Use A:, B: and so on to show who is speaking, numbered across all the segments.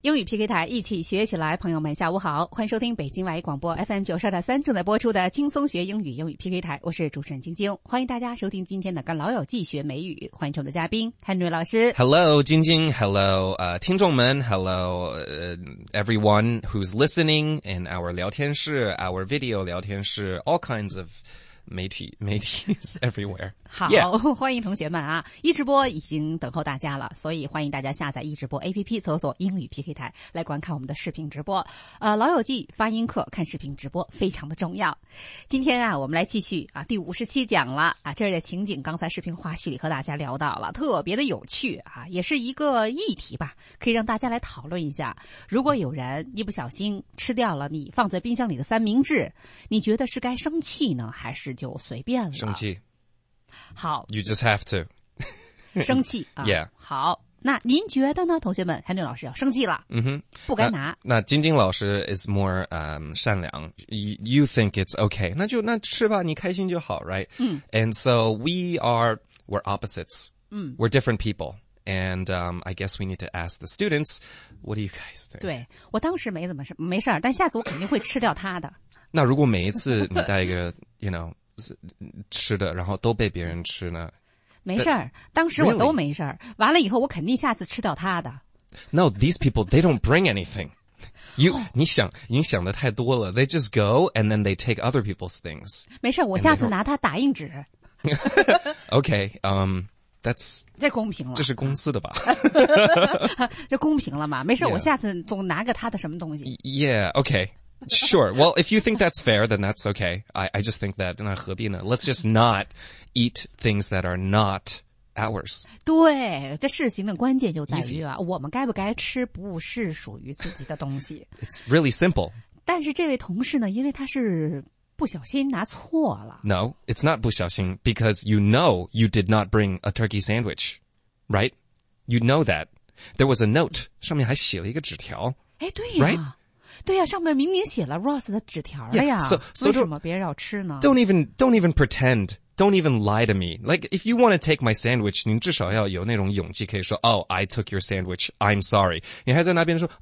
A: 英语 PK 台一起学起来，朋友们下午好，欢迎收听北京外语广播 FM92.3正在播出的轻松学英语英语 PK 台，我是主持人晶晶，欢迎大家收听今天的跟老友记学美语，欢迎我们的嘉宾 Henry 老师。
B: Hello 晶晶 Hello 听众们 Hello everyone who's listening in our 聊天室 our video 聊天室 all kinds of媒体 everywhere。
A: 好、
B: yeah.
A: 欢迎同学们啊！一直播已经等候大家了，所以欢迎大家下载一直播 APP， 搜索英语 PK 台来观看我们的视频直播。老友记发音课看视频直播非常的重要。今天啊，我们来继续啊第57讲了啊，这儿的情景刚才视频花絮里和大家聊到了，特别的有趣啊，也是一个议题吧，可以让大家来讨论一下。如果有人一不小心吃掉了你放在冰箱里的三明治，你觉得是该生气呢，还是就随便了？
B: 生气。
A: 好
B: You just have to
A: 生气啊
B: Yeah.
A: 好，那您觉得呢，同学们？Henry 老师要生气了，不该拿。
B: 那晶晶老师 is more 善良。You think it's okay， 那吃吧，你开心就好 right？ And so we're opposites. We're different people. And I guess we need to ask the students, what do you guys think?
A: 对，我当时没事儿，但下次我肯定会吃掉它的。
B: 那如果每一次你带一个you know 吃的，然后都被别人吃呢？
A: 没事儿，当时我都没事儿。完了以后，我肯定下次吃掉它的。
B: No, these people, they don't bring anything. 你想的太多了。They just go and then they take other people's things.
A: 没事儿，我下次拿它打印纸。
B: Okay, that's
A: 这公平了。
B: 这是公司的吧？
A: 这公平了嘛？没事儿，
B: Yeah.
A: 我下次总拿个它的什么东西。
B: Yeah, okay. Sure. Well, if you think that's fair, then that's okay. I just think that 那何必呢？ Let's just not eat things that are not ours.
A: 对，这事情的关键就在于啊，我们该不该吃不是属于自己的东西。
B: It's really simple.
A: 但是这位同事呢，因为他是不小心拿错了。
B: No, it's not 不小心 because you know you did not bring a turkey sandwich, right? You know that. There was a note. 上面还写了一个纸条。
A: 哎，对呀。
B: Right?
A: 对呀，上面明明写了 Ross 的纸条了呀。
B: Yeah, so
A: 为什么别人要吃呢？
B: Don't even pretend. Don't even lie to me. Like, if you want to take my sandwich, 你至少要有那种勇气可以说 Oh, I took your sandwich. I'm sorry. 你还在那边说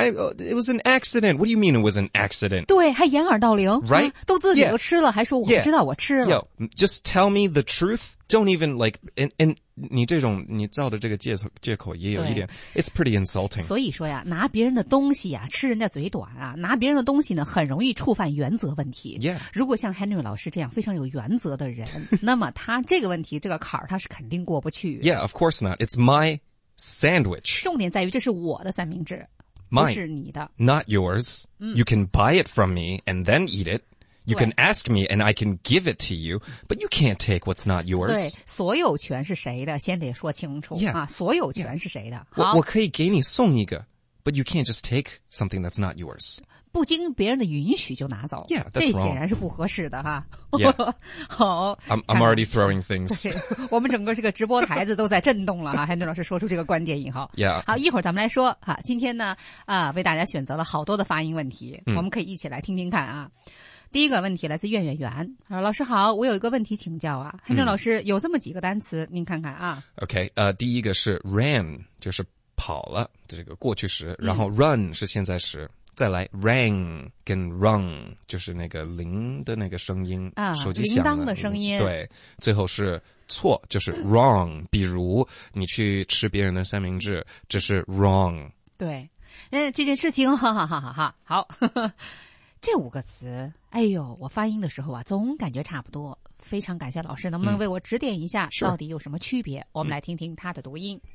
B: it was an accident. What do you mean it was an accident?
A: 对，还掩耳盗铃。
B: Right?
A: 都自己都吃了，还说我不知道我吃了。
B: Yo, just tell me the truth. Don't even like, and 你这种你造的这个借口也有一点 It's pretty insulting.
A: 所以说呀，拿别人的东西呀，吃人家嘴短啊，拿别人的东西呢，很容易触犯原则问题。
B: Yeah.
A: 如果像 Henry 老师这样非常有原则的人，那么他这个问题这个坎儿他是肯定过不去。
B: Yeah, of course not. It's my sandwich.
A: 重点在于这是我的三明治，
B: Mine.
A: 不是你的。
B: Not yours. You can buy it from me and then eat it. You can ask me and I can give it to you, but you can't take what's not yours.
A: 对，所有权是谁的，先得说清楚。
B: Yeah.
A: 啊，所有权是谁的？好，
B: 我可以给你送一个 but you can't just take something that's not yours.
A: 不经别人的允许就拿走，
B: Yeah,
A: 这
B: that's
A: 显
B: wrong.
A: 然是不合适的哈。
B: Yeah.
A: 好
B: I'm already throwing things.
A: 对，我们整个这个直播台子都在震动了哈。Henry 老师说出这个观点以后
B: Yeah.
A: 好，一会儿咱们来说哈。今天呢为大家选择了好多的发音问题，我们可以一起来听听看啊。第一个问题来自苑媛，老师好，我有一个问题请教啊。Henry 老师有这么几个单词，您看看啊。
B: Okay, 第一个是 ran 就是跑了这个过去时，然后 run 是现在时，再来 rang 跟 rung 就是那个铃的那个声音
A: 啊，
B: 手机响
A: 铃铛的声音。
B: 对，最后是错，就是 wrong。比如你去吃别人的三明治，这是 wrong。
A: 对，这件事情，哈哈哈哈哈，好。这5个词，哎呦，我发音的时候啊，总感觉差不多。非常感谢老师，能不能为我指点一下，到底有什么区别？我们来听听它的读音。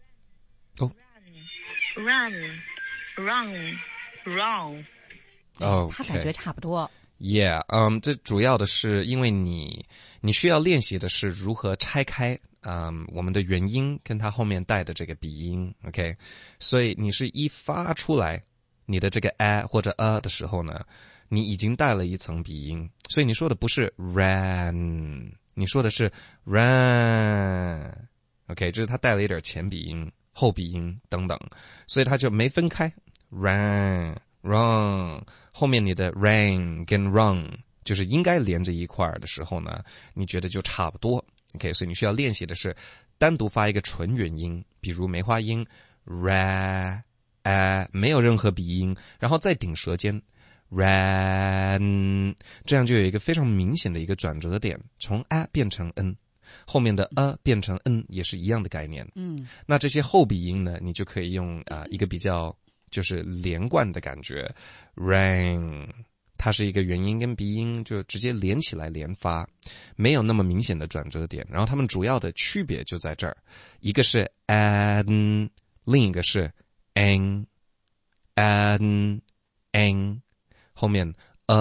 C: Run.
A: 它感觉差不多。
B: Yeah, 这主要的是因为你需要练习的是如何拆开我们的元音跟它后面带的这个鼻音 ，OK？ 所以你是一发出来你的这个 a 或者的时候呢，你已经带了一层鼻音，所以你说的不是 ran， 你说的是 ran，OK？ 这是它带了一点前鼻音、后鼻音等等，所以它就没分开 ran。Run 后面你的 rain 跟 run 就是应该连着一块儿的时候呢，你觉得就差不多 OK， 所以你需要练习的是单独发一个纯元音，比如梅花音 ra 没有任何鼻音，然后再顶舌尖 ran， 这样就有一个非常明显的一个转折点，从变成 n， 后面的变成 n 也是一样的概念。那这些后鼻音呢，你就可以用一个比较就是连贯的感觉 rain， 它是一个元音跟鼻音就直接连起来连发，没有那么明显的转折点，然后它们主要的区别就在这儿，一个是 an， 另一个是 an， 后面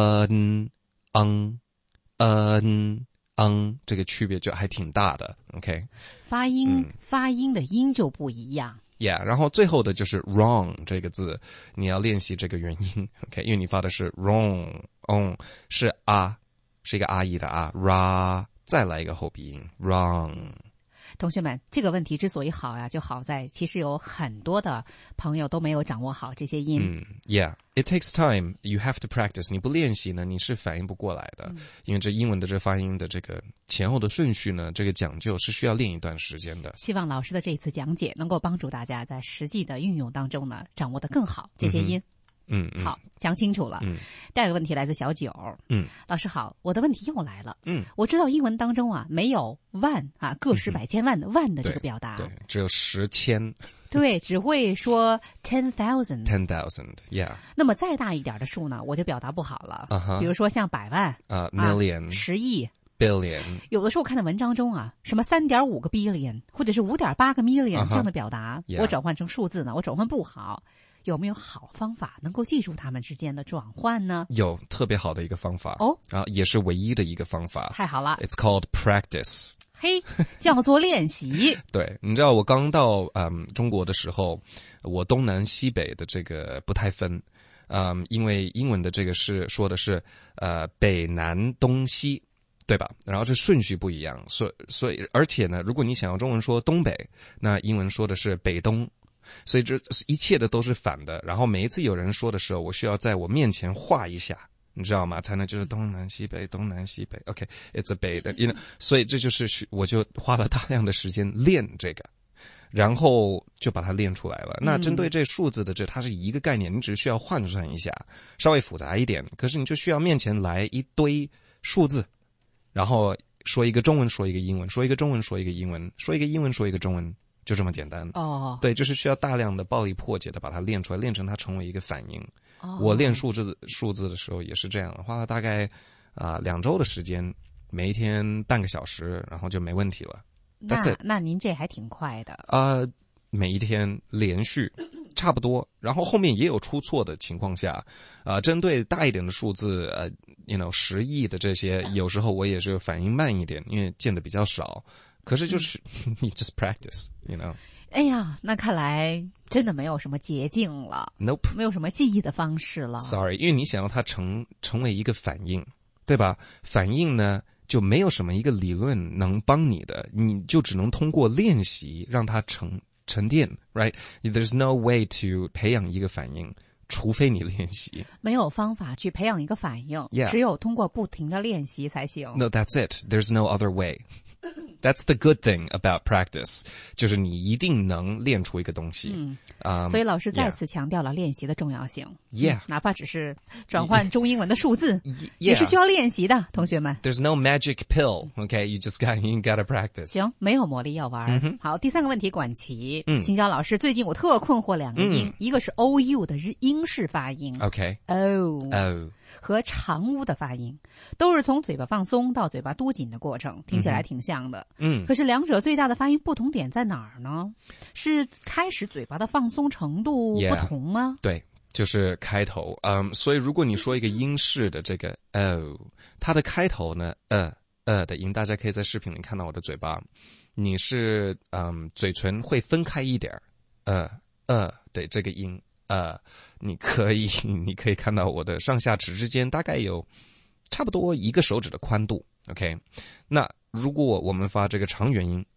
B: 这个区别就还挺大的 ，OK？
A: 发音的音就不一样。
B: Yeah， 然后最后的就是 wrong 这个字，你要练习这个元音 ，OK？ 因为你发的是 wrong， 是是一个意的ra， 再来一个后鼻音 wrong。
A: 同学们，这个问题之所以好呀，就好在其实有很多的朋友都没有掌握好这些音。
B: Yeah, it takes time. You have to practice. 你不练习呢，你是反应不过来的。因为这英文的这发音的这个前后的顺序呢，这个讲究是需要练一段时间的。
A: 希望老师的这次讲解能够帮助大家在实际的运用当中呢，掌握得更好这些音。好，讲清楚了。第二个问题来自小九。老师好，我的问题又来了。我知道英文当中没有万个十百千万的万的这个表达，
B: 对，只有10千。
A: 对，只会说 10,000
B: ，yeah。
A: 那么再大一点的数呢，我就表达不好了。比如说像百万
B: million、
A: 10亿。
B: billion，
A: 有的时候看到文章中什么3.5个 billion 或者是5.8个 million 这样的表达，我转换成数字呢，我转换不好。有没有好方法能够记住它们之间的转换呢？
B: 有特别好的一个方法也是唯一的一个方法。
A: 太好了
B: ，It's called practice。
A: 嘿，叫做练习。
B: 对，你知道我刚到中国的时候，我东南西北的这个不太分，因为英文的这个说的是北南东西。对吧？然后这顺序不一样，所以而且呢，如果你想要中文说东北，那英文说的是北东，所以这一切的都是反的。然后每一次有人说的时候，我需要在我面前画一下，你知道吗？才能就是东南西北，东南西北。OK，it's a 北的，所以这就是我就花了大量的时间练这个，然后就把它练出来了。那针对这数字的它是一个概念，你只需要换算一下，稍微复杂一点，可是你就需要面前来一堆数字。然后说一个中文，说一个英文，说一个中文，说一个英文，说一个英文，说一个中文，就这么简单。对，就是需要大量的暴力破解的把它练出来，练成它成为一个反应。我练数字的时候也是这样，花了大概2周的时间，每一天半个小时，然后就没问题了。
A: 那您这还挺快的。
B: 每一天连续差不多，然后后面也有出错的情况下，针对大一点的数字10亿的这些，有时候我也是反应慢一点，因为见的比较少。可是就是你 just practice，
A: 哎呀，那看来真的没有什么捷径了。
B: Nope，
A: 没有什么记忆的方式了。
B: Sorry， 因为你想要它成为一个反应，对吧？反应呢就没有什么一个理论能帮你的，你就只能通过练习让它沉淀 ，right？ There's no way to 培养一个反应，除非你练习。
A: 没有方法去培养一个反应，只有通过不停的练习才行。
B: No, that's it. There's no other way. That's the good thing about practice， 就是你一定能练出一个东西。
A: 所以老师再次强调了练习的重要性。
B: Yeah，
A: 哪怕只是转换中英文的数字，也是需要练习的，同学们。
B: There's no magic pill, okay? You gotta practice.
A: 行，没有魔力药丸。好，第三个问题，管齐，请教老师。最近我特困惑两个音，一个是 ou 的英式发音
B: ，OK，
A: o 和长乌的发音，都是从嘴巴放松到嘴巴嘟紧的过程，听起来挺像的。可是两者最大的发音不同点在哪儿呢？是开始嘴巴的放松程度不同吗？
B: 对，就是开头。所以如果你说一个英式的这个 o， 它的开头呢的音，大家可以在视频里看到我的嘴巴，你是嘴唇会分开一点的这个音。你可以看到我的上下齿之间大概有差不多一个手指的宽度 ，OK？ 那如果我们发这个长元音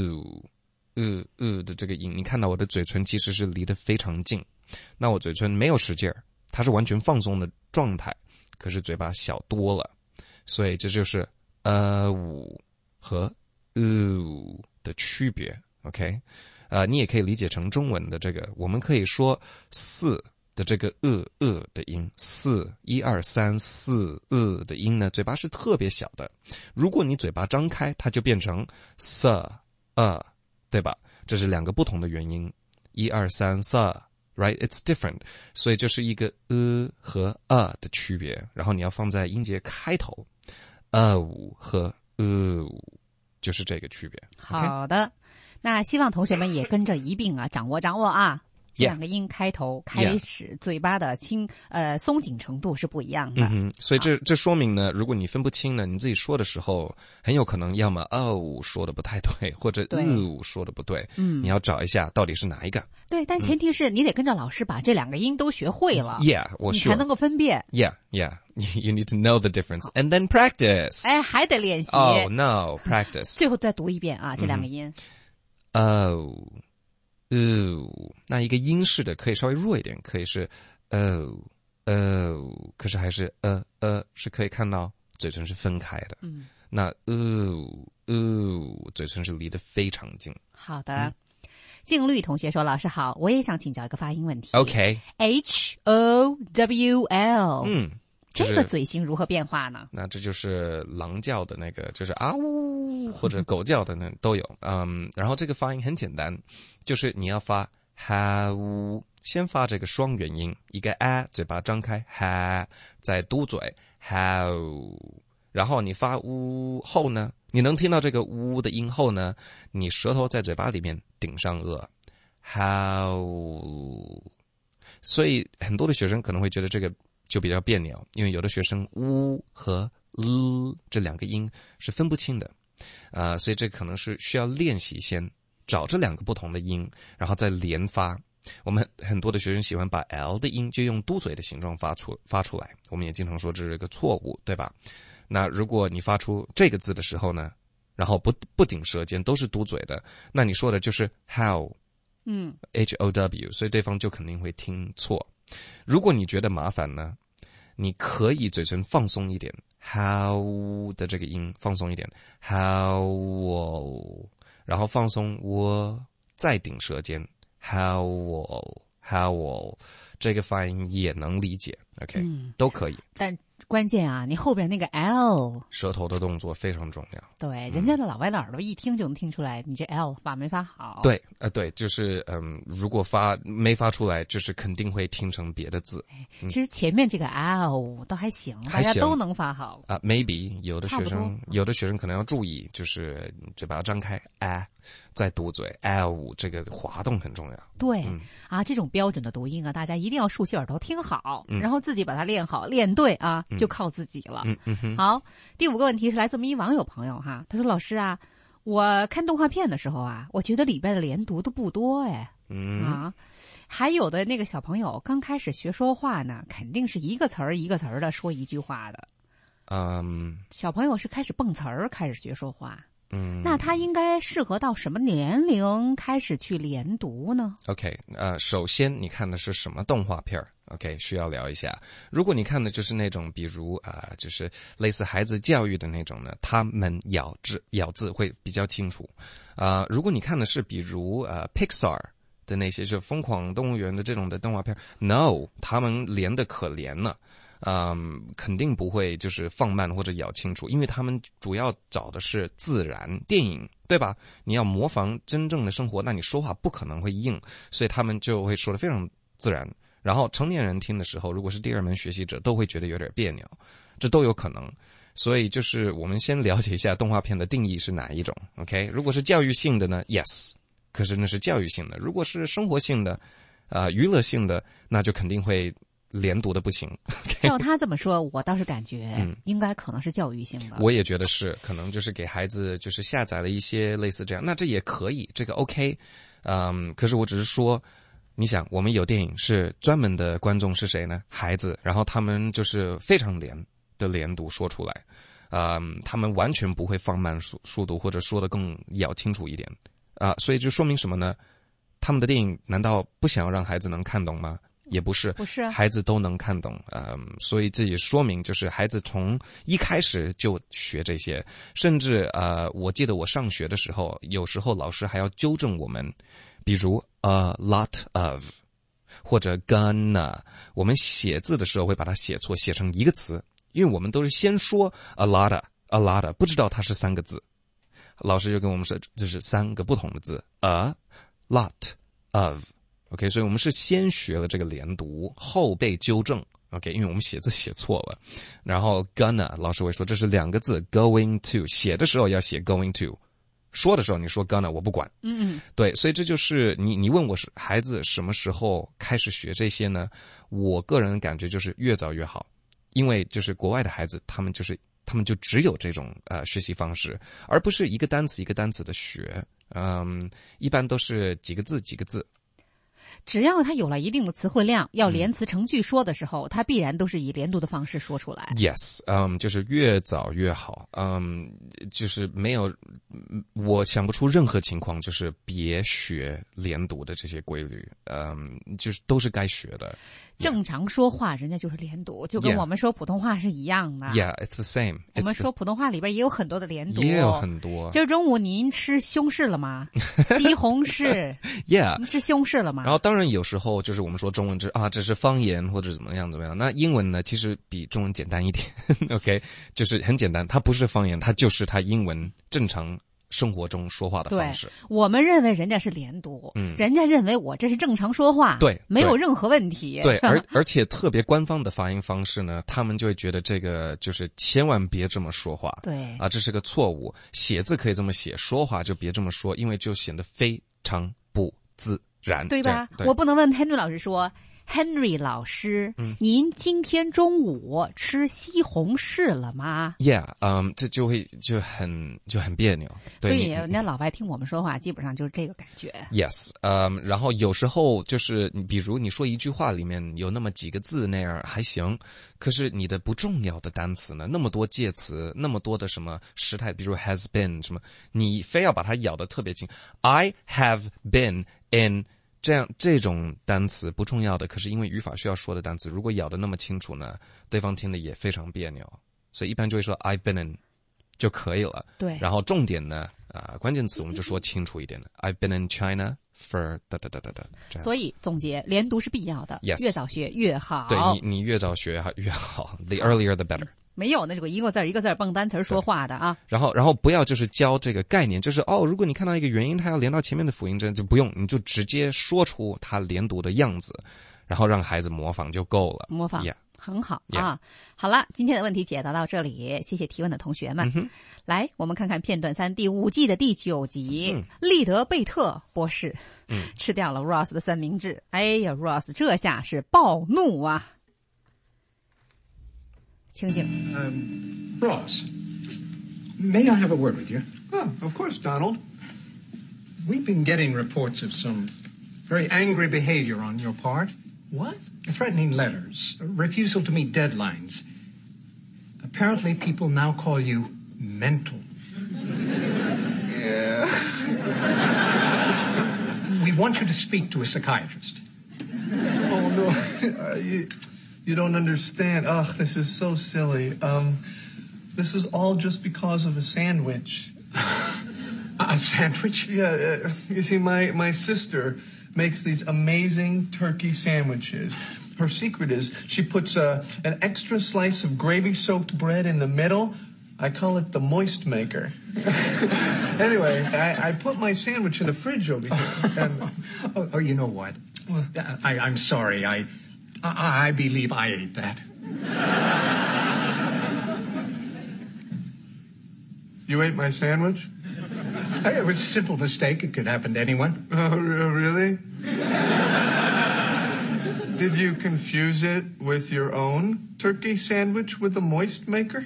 B: 的这个音，你看到我的嘴唇其实是离得非常近，那我嘴唇没有使劲儿，它是完全放松的状态，可是嘴巴小多了，所以这就是和的区别 ，OK？ 你也可以理解成中文的这个，我们可以说四的这个的音，四1 2 3 4的音呢，嘴巴是特别小的。如果你嘴巴张开，它就变成 s 对吧？这是两个不同的元音，1 2 3 4。Right, it's different. 所以就是一个和的区别，然后你要放在音节开头，和就是这个区别。
A: 好的，那希望同学们也跟着一并掌握啊。这两个音开头开始，嘴巴的松紧程度是不一样的。
B: 所以这说明呢，如果你分不清呢，你自己说的时候，很有可能要么说的不太对，或者说的不对。你要找一下到底是哪一个。
A: 对，但前提是你得跟着老师把这两个音都学会了。
B: 你
A: 才能够分辨。
B: You need to know the difference and then practice.
A: 还得练习。
B: Oh no, practice.
A: 最后再读一遍这两个音。
B: 那一个英式的可以稍微弱一点，可以是可是还是是可以看到嘴唇是分开的。那嘴唇是离得非常近。
A: 好的。静律同学说：“老师好，我也想请教一个发音问题。
B: OK.
A: HOWL。这个嘴型如何变化呢？
B: 那这就是狼叫的那个，就是啊呜或者狗叫的那都有。然后这个发音很简单，就是你要发哈呜，先发这个双元音，一个嘴巴张开哈，再嘟嘴哈呜。然后你发呜后呢，你能听到这个呜的音后呢，你舌头在嘴巴里面顶上哈呜。所以很多的学生可能会觉得这个就比较别扭，因为有的学生呜和这两个音是分不清的，所以这可能是需要练习，先找这两个不同的音，然后再连发。我们很多的学生喜欢把 L 的音就用嘟嘴的形状发出来，我们也经常说这是一个错误，对吧？那如果你发出这个字的时候呢，然后不顶舌尖，都是嘟嘴的，那你说的就是 how，HOW， 所以对方就肯定会听错。如果你觉得麻烦呢，你可以嘴唇放松一点 ，how 的这个音放松一点 ，how， 然后放松我，再顶舌尖 ，how， 这个发音也能理解 ，OK，都可以。
A: 但关键你后边那个 L，
B: 舌头的动作非常重要。
A: 对，人家的老外的耳朵一听就能听出来，你这 L 发没发好。
B: 对，对，就是如果没发出来，就是肯定会听成别的字。
A: 其实前面这个 L 倒还行，大家都能发好。
B: maybe 有的学生可能要注意，就是嘴巴要张开再嘟嘴 L， 这个滑动很重要。
A: 对，这种标准的读音大家一定要竖起耳朵听好，然后自己把它练好练对就靠自己了。好，第5个问题是来自我们一网友朋友他说：“老师我看动画片的时候我觉得里边的连读都不多还有的那个小朋友刚开始学说话呢，肯定是一个词儿一个词儿的说一句话的。小朋友是开始蹦词儿开始学说话。那他应该适合到什么年龄开始去连读呢
B: ？OK， 首先你看的是什么动画片？OK， 需要聊一下。如果你看的就是那种，比如就是类似孩子教育的那种呢，他们咬字会比较清楚。如果你看的是比如Pixar 的那些，就疯狂动物园的这种的动画片 ，No， 他们连的可怜了。肯定不会就是放慢或者咬清楚，因为他们主要找的是自然电影，对吧？你要模仿真正的生活，那你说话不可能会硬，所以他们就会说得非常自然。然后成年人听的时候，如果是第二门学习者，都会觉得有点别扭，这都有可能。所以就是我们先了解一下动画片的定义是哪一种 ，OK？ 如果是教育性的呢 ，yes， 可是那是教育性的；如果是生活性的，娱乐性的，那就肯定会连读的不行。
A: 照他这么说，我倒是感觉应该可能是教育性的。
B: 我也觉得是，可能就是给孩子就是下载了一些类似这样，那这也可以，这个 OK。可是我只是说，你想，我们有电影是专门的观众是谁呢？孩子，然后他们就是非常连读说出来，他们完全不会放慢速度或者说的更咬清楚一点所以就说明什么呢？他们的电影难道不想要让孩子能看懂吗？也不是，孩子都能看懂，所以这也说明就是孩子从一开始就学这些，甚至我记得我上学的时候，有时候老师还要纠正我们， 比如 a lot of 或者 gonna， 我们写字的时候会把它写错，写成一个词，因为我们都是先说 a lot， 不知道它是3个字。老师就跟我们说，这是3个不同的字 ，a lot of。OK， 所以我们是先学了这个连读，后被纠正。OK， 因为我们写字写错了。然后 gonna， 老师会说这是2个字 ，going to， 写的时候要写 going to， 说的时候你说 gonna， 我不管。对，所以这就是你问我是孩子什么时候开始学这些呢？我个人感觉就是越早越好，因为就是国外的孩子他们就只有这种学习方式，而不是一个单词一个单词的学。一般都是几个字几个字。
A: 只要他有了一定的词汇量，要连词成句说的时候，他必然都是以连读的方式说出来。
B: Yes， 就是越早越好。就是没有，我想不出任何情况就是别学连读的这些规律。就是都是该学的。
A: 正常说话人家就是连读，就跟我们说普通话是一样的。
B: Yeah, it's the same.
A: 我们说普通话里边也有很多的连读，
B: 也有很多。
A: 今儿中午您吃西红柿了吗？西红柿。
B: Yeah，
A: 您吃西红柿了吗？
B: 然后当然有时候就是我们说中文这是方言或者怎么样。那英文呢，其实比中文简单一点。OK， 就是很简单，它不是方言，它就是它英文正常生活中说话的方式。
A: 对，我们认为人家是连读，人家认为我这是正常说话，
B: 对，
A: 没有任何问题。
B: 对，而且特别官方的发音方式呢，他们就会觉得这个就是千万别这么说话。
A: 对
B: 这是个错误。写字可以这么写，说话就别这么说，因为就显得非常不自然，
A: 对吧？
B: 对，
A: 我不能问 Henry 老师说。Henry 老师，您今天中午吃西红柿了吗
B: ？Yeah， 这就很别扭。
A: 所以人家老外听我们说话，基本上就是这个感觉。
B: Yes， 然后有时候就是比如你说一句话里面有那么几个字那样还行，可是你的不重要的单词呢，那么多介词，那么多的什么时态，比如 has been 什么，你非要把它咬得特别紧。I have been in。这种单词不重要的，可是因为语法需要说的单词，如果咬得那么清楚呢，对方听得也非常别扭，所以一般就会说 I've been in 就可以了。
A: 对，
B: 然后重点呢，关键词我们就说清楚一点的 I've been in China for
A: 所以总结，连读是必要的，
B: Yes，
A: 越早学越好。
B: 对，你越早学越好 ，the earlier the better。
A: 没有那种一个字一个字蹦单词说话的啊。
B: 然后不要就是教这个概念，就是如果你看到一个元音，它要连到前面的辅音真就不用，你就直接说出它连读的样子，然后让孩子模仿就够了。
A: 模仿，
B: yeah，
A: 很好
B: yeah。
A: 啊。好了，今天的问题解答到这里，谢谢提问的同学们。来，我们看看片段3第5季的第9集，利德贝特博士吃掉了 Ross 的三明治。哎呀 ，Ross 这下是暴怒啊！情景。
C: Ross, may I have a word with you?
D: Oh, of course, Donald.
C: We've been getting reports of some very angry behavior on your part.
D: What?
C: Threatening letters, a refusal to meet deadlines. Apparently, people now call you mental.
D: Yeah.
C: We want you to speak to a psychiatrist.
D: Oh, no. You don't understand. Ugh, this is so silly. This is all just because of a sandwich.
C: A sandwich?
D: Yeah, you see, my sister makes these amazing turkey sandwiches. Her secret is she puts an extra slice of gravy-soaked bread in the middle. I call it the moist maker. Anyway, I put my sandwich in the fridge over here. And...
C: you know what? I'm sorry. I believe I ate that.
D: You ate my sandwich?
C: It was a simple mistake. It could happen to anyone.
D: Oh, really? Did you confuse it with your own turkey sandwich with a moist maker?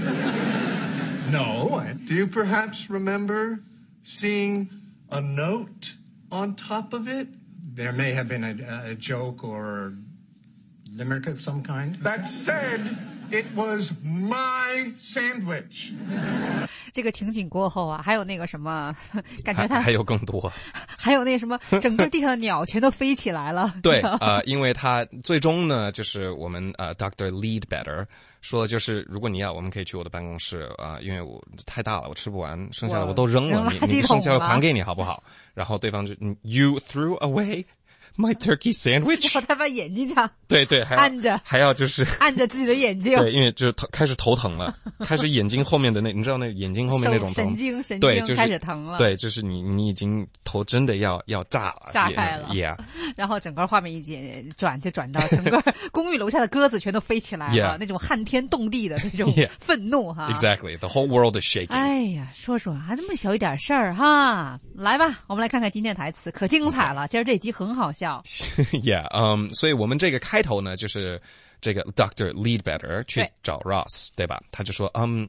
C: No.
D: Do you perhaps remember seeing a note on top of it?
C: There may have been a joke or limerick of some kind.
D: That said, It was my sandwich.
A: 这个情景过后啊，还有那个什么，感觉他
B: 还有更多，
A: 还有那什么，整个地上的鸟全都飞起来了。
B: 对因为他最终呢，就是我们Dr. Leadbetter 说，就是如果你要，我们可以去我的办公室因为我太大了，我吃不完，剩下的我都扔了，你剩下的还给你好不好？然后对方就You threw away my turkey sandwich，
A: 然后他把眼睛上
B: 对，
A: 按着，
B: 还要就是
A: 按着自己的眼睛，
B: 对，因为就是开始头疼了，开始眼睛后面的你知道那眼睛后面那种
A: 神经
B: 对，就是
A: 开始疼了，
B: 对，就是你已经头真的要炸了，
A: 炸开了
B: ，yeah，
A: 然后整个画面一转到整个公寓楼下的鸽子全都飞起来了，
B: yeah，
A: 那种撼天动地的那种愤怒哈
B: ，exactly， the whole world is shaking。
A: 哎呀，说还这么小一点事儿哈，来吧，我们来看看今天的台词，可精彩了，今儿这集很好笑。
B: Yeah， 所以我们这个开头呢，就是这个 Dr. Leadbetter 去找 Ross， 对吧？他就说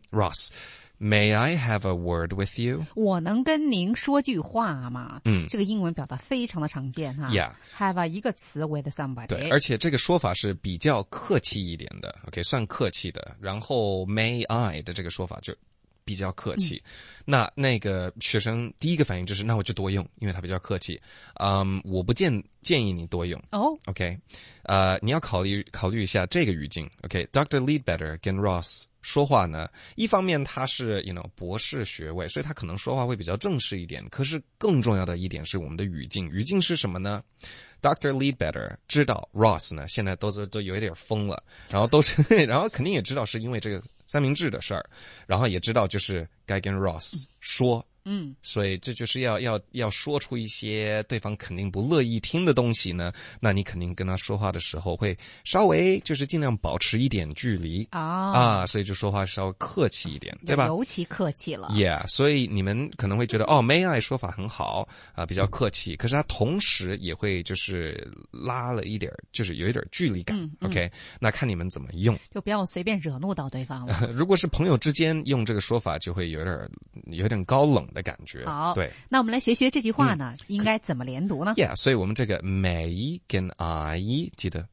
B: ，Ross，May I have a word with you？
A: 我能跟您说句话吗？这个英文表达非常的常见哈。Yeah，have 一个词 with somebody。
B: 对，而且这个说法是比较客气一点的 ，OK， 算客气的。然后 May I 的这个说法就比较客气，那个学生第一个反应就是，那我就多用，因为他比较客气。我不建议你多用。OK， 你要考虑一下这个语境。OK，Dr. Leadbetter 跟 Ross 说话呢，一方面他是博士学位，所以他可能说话会比较正式一点。可是更重要的一点是我们的语境，语境是什么呢？Dr. Leadbetter 知道 Ross 呢现在都有一点疯了，然后肯定也知道是因为这个三明治的事儿，然后也知道就是该跟 Ross 说，所以这就是要说出一些对方肯定不乐意听的东西呢，那你肯定跟他说话的时候会稍微就是尽量保持一点距离所以就说话稍微客气一点，对吧？
A: 尤其客气了
B: ，Yeah， 所以你们可能会觉得May I 说法很好比较客气，可是他同时也会就是拉了一点，就是有一点距离感，OK， 那看你们怎么用，
A: 就不要随便惹怒到对方了。
B: 如果是朋友之间用这个说法，就会有点高冷的感觉。
A: 好，
B: 对，
A: 那我们来学这句话呢，应该怎么连读呢
B: ？Yeah， 所以我们这个 may 跟 I 记得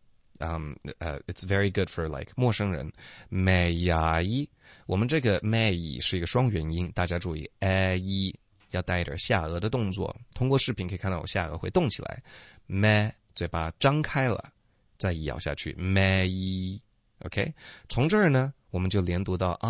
B: ，it's very good for like 陌生人 may I， 我们这个 may 是一个双元音，大家注意 I 要带一点下颚的动作。通过视频可以看到我下颚会动起来 ，may 嘴巴张开了，再咬下去 may。OK， 从这儿呢，我们就连读到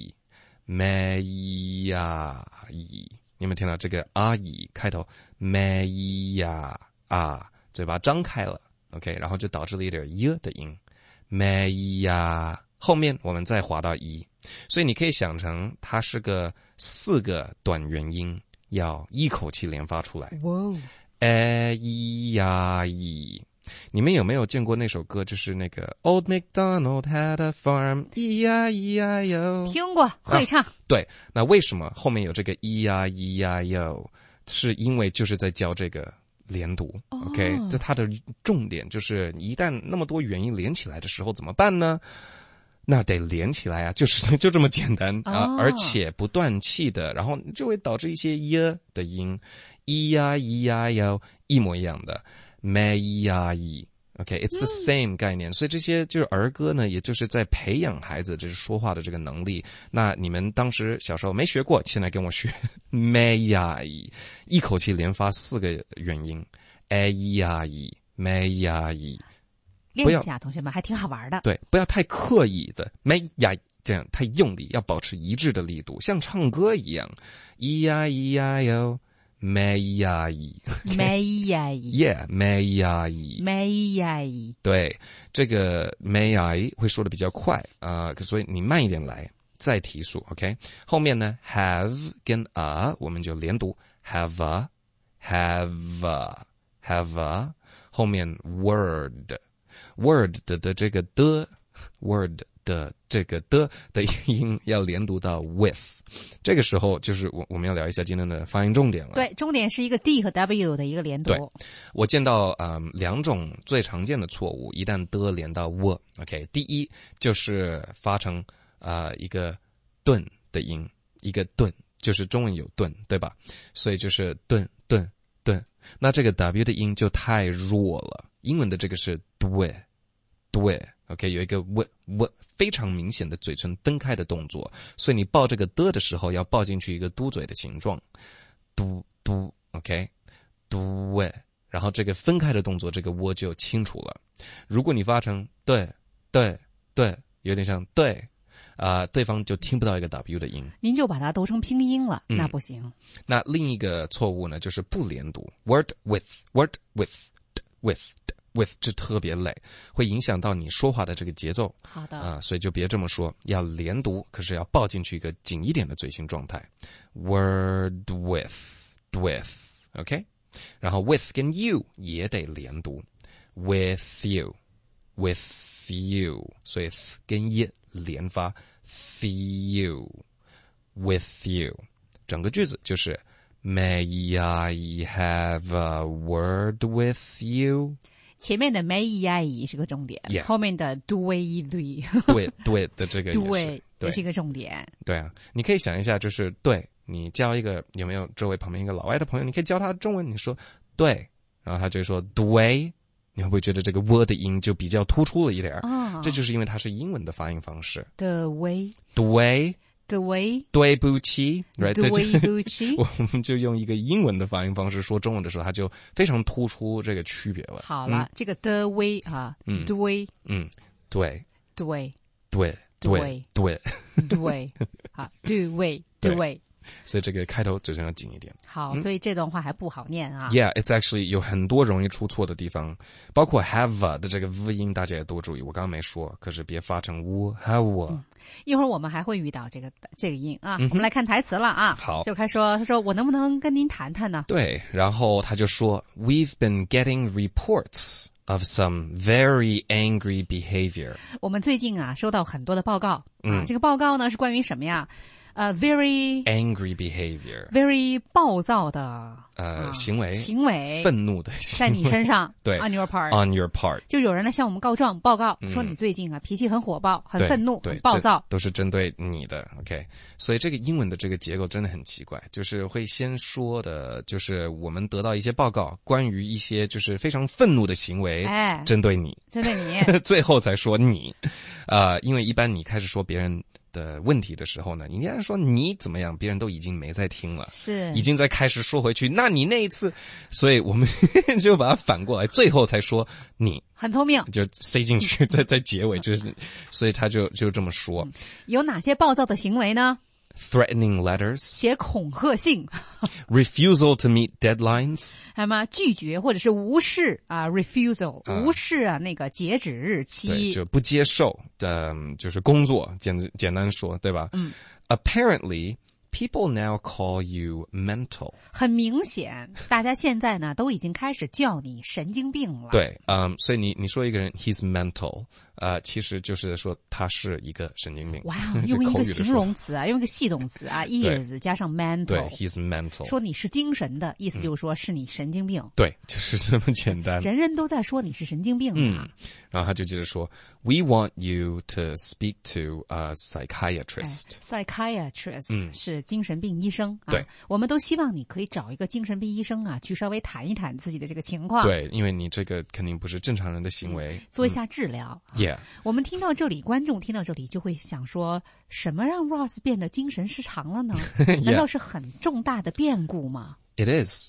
B: I。May I， 你有没有听到这个 I 开头 May I 嘴巴张开了 ，OK， 然后就导致了一点 y 的音 May I， 后面我们再滑到 i， 所以你可以想成它是个4个短元音，要一口气连发出来。
A: 哇
B: ，A-E-I-E。你们有没有见过那首歌？就是那个 Old MacDonald had a farm， E-I-E-I-O。
A: 听过，会唱。
B: 对，那为什么后面有这个 E-I-E-I-O？ 是因为就是在教这个连读。OK， 这它的重点就是一旦那么多元音连起来的时候怎么办呢？那得连起来啊，就这么简单而且不断气的，然后就会导致一些 y 的音 ，E-I-E-I-O 一模一样的。May I，OK，it's the same 概念，所以这些就是儿歌呢，也就是在培养孩子就是说话的这个能力。那你们当时小时候没学过，现在跟我学 May I， 一口气连发4个元音 A-E-I-E，May I，
A: 练一下，同学们还挺好玩的。
B: 对，不要太刻意的 May I， 这样太用力，要保持一致的力度，像唱歌一样 E-I-E-I-O。May I，May
A: I，Yeah，May
B: I，May
A: I，
B: 对，这个 May I 会说的比较快所以你慢一点来，再提速 ，OK？ 后面呢 have 跟 a 我们就连读 have a， 后面 word 的这个的 word。的这个的音要连读到 with， 这个时候就是我们要聊一下今天的发音重点了。
A: 对，重点是一个 D 和 W 的一个连读。
B: 对，我见到2种最常见的错误，一旦的连到 w，OK， 第一就是发成一个顿的音，一个顿，就是中文有顿，对吧？所以就是顿，那这个 W 的音就太弱了，英文的这个是对。 OK， 有一个非常明显的嘴唇分开的动作，所以你抱这个的时候要抱进去一个嘟嘴的形状，嘟 OK， 嘟然后这个分开的动作，这个窝就清楚了。如果你发成对，有点像对。对方就听不到一个 W 的音，
A: 您就把它读成拼音了，那不行。
B: 那另一个错误呢，就是不连读 ，word with， 这特别累，会影响到你说话的这个节奏。
A: 好的，
B: 所以就别这么说，要连读，可是要抱进去一个紧一点的嘴型状态 ，word with，OK， 然后 with 跟 you 也得连读 ，with you， 所以跟 y 连发 with you， 整个句子就是 May I have a word with you？
A: 前面的 May I 是个重点，
B: Yeah.
A: 后面的 对
B: 的这个
A: 也是一个重点。
B: 对啊，你可以想一下，就是对你教一个有没有周围旁边一个老外的朋友，你可以教他中文，你说对，然后他就说对。你会不会觉得这个 w 的音就比较突出了一点？这就是因为它是英文的发音方式。
A: 对
B: 不起 ，right？
A: 对不起，
B: 我们就用一个英文的发音方式说中文的时候，它就非常突出这个区别了。
A: 好了，这个的微啊，对，好，对。
B: 所以这个开头嘴唇要紧一点。
A: 好，所以这段话还不好念啊。
B: Yeah, it's actually 有很多容易出错的地方，包括 have 的这个 v 音，大家也多注意。我刚刚没说，可是别发成 have。
A: 一会儿我们还会遇到这个音啊。我们来看台词了啊。
B: 好，
A: 就开说，他说我能不能跟您谈谈呢？
B: 对，然后他就说 ，We've been getting reports of some very angry behavior。
A: 我们最近啊收到很多的报告啊，这个报告呢是关于什么呀？very
B: angry behavior，
A: very 暴躁的
B: 行为，愤怒的行为
A: 在你身上，
B: 对
A: ，on your part， 就有人来向我们报告，说你最近啊脾气很火爆，很愤怒，很暴躁，
B: 都是针对你的 ，OK。所以这个英文的这个结构真的很奇怪，就是会先说的，就是我们得到一些报告，关于一些就是非常愤怒的行为，针对你，最后才说你，因为一般你开始说别人的问题的时候呢，你应该说你怎么样，别人都已经没在听了，
A: 是
B: 已经在开始说回去，那你那一次，所以我们就把它反过来，最后才说你
A: 很聪明，
B: 就塞进去，在结尾就是，所以他就这么说。
A: 有哪些暴躁的行为呢
B: ？Threatening letters，
A: 写恐吓信
B: ，refusal to meet deadlines，
A: 还有吗？拒绝或者是无视啊 ，refusal， 无视啊那个截止日期，
B: 对，就不接受的，就是工作，简单说，对吧？Apparently people now call you mental。
A: 很明显，大家现在呢都已经开始叫你神经病了。
B: 对，所以你说一个人 he's mental，其实就是说他是一个神经病。
A: 哇，用一个形容词啊，用一个系动词啊 ，is 加上 mental，
B: 对 ，he's mental，
A: 说你是精神的意思，就是说是你神经病。
B: 对，就是这么简单。
A: 人人都在说你是神经病啊。
B: 然后他就接着说 ，We want you to speak to a psychiatrist。psychiatrist
A: 是精神病医生啊。
B: 对，
A: 我们都希望你可以找一个精神病医生啊，去稍微谈一谈自己的这个情况。
B: 对，因为你这个肯定不是正常人的行为，
A: 做一下治疗。
B: Yeah，
A: 我们听到这里，观众听到这里就会想说，什么让 Ross 变得精神失常了呢？难道是很重大的变故吗？
B: It is。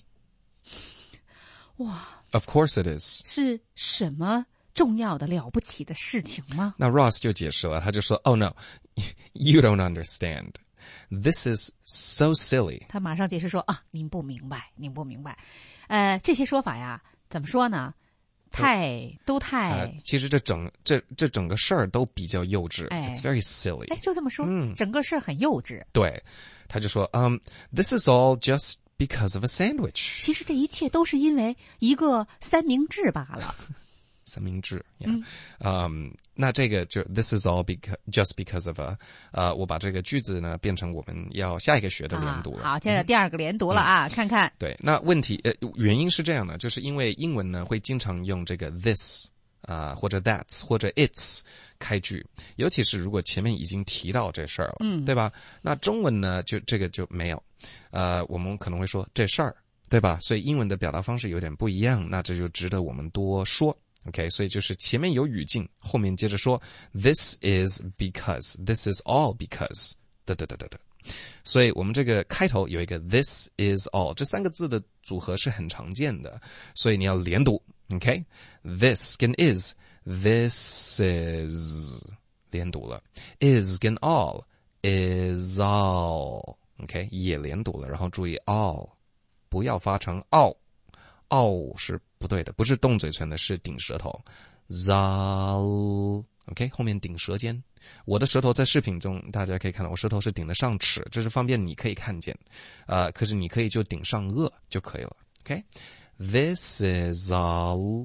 A: 哇
B: ，Of course it is。
A: 是什么重要的了不起的事情吗？
B: 那 Ross 就解释了，他就说 ，Oh no, you don't understand. This is so silly。
A: 他马上解释说啊，您不明白。这些说法呀，怎么说呢？太
B: 其实这整个事儿都比较幼稚。It's very silly。
A: 就这么说，整个事儿很幼稚。
B: 对，他就说，This is all just because of a sandwich。
A: 其实这一切都是因为一个三明治罢了。
B: 三明治 那这个就 This is all just because of a 我把这个句子呢变成我们要下一个学的连读了。
A: 好，接着第二个连读了啊，看看。
B: 对，那问题原因是这样的，就是因为英文呢会经常用这个 this 或者 that's 或者 it's 开句，尤其是如果前面已经提到这事儿了，对吧？那中文呢就这个就没有，我们可能会说这事儿，对吧？所以英文的表达方式有点不一样，那这就值得我们多说。 OK， 所以就是前面有语境，后面接着说 This is because, this is all because 的。所以我们这个开头有一个 This is all， 这三个字的组合是很常见的，所以你要连读 OK， This 跟 is， This is 连读了， is 跟 all， is all OK 也连读了，然后注意 all 不要发成 all 是不对的，不是动嘴唇的，是顶舌头 zal OK 后面顶舌尖。我的舌头在视频中大家可以看到我舌头是顶得上齿，这是方便你可以看见可是你可以就顶上颚就可以了 OK This is all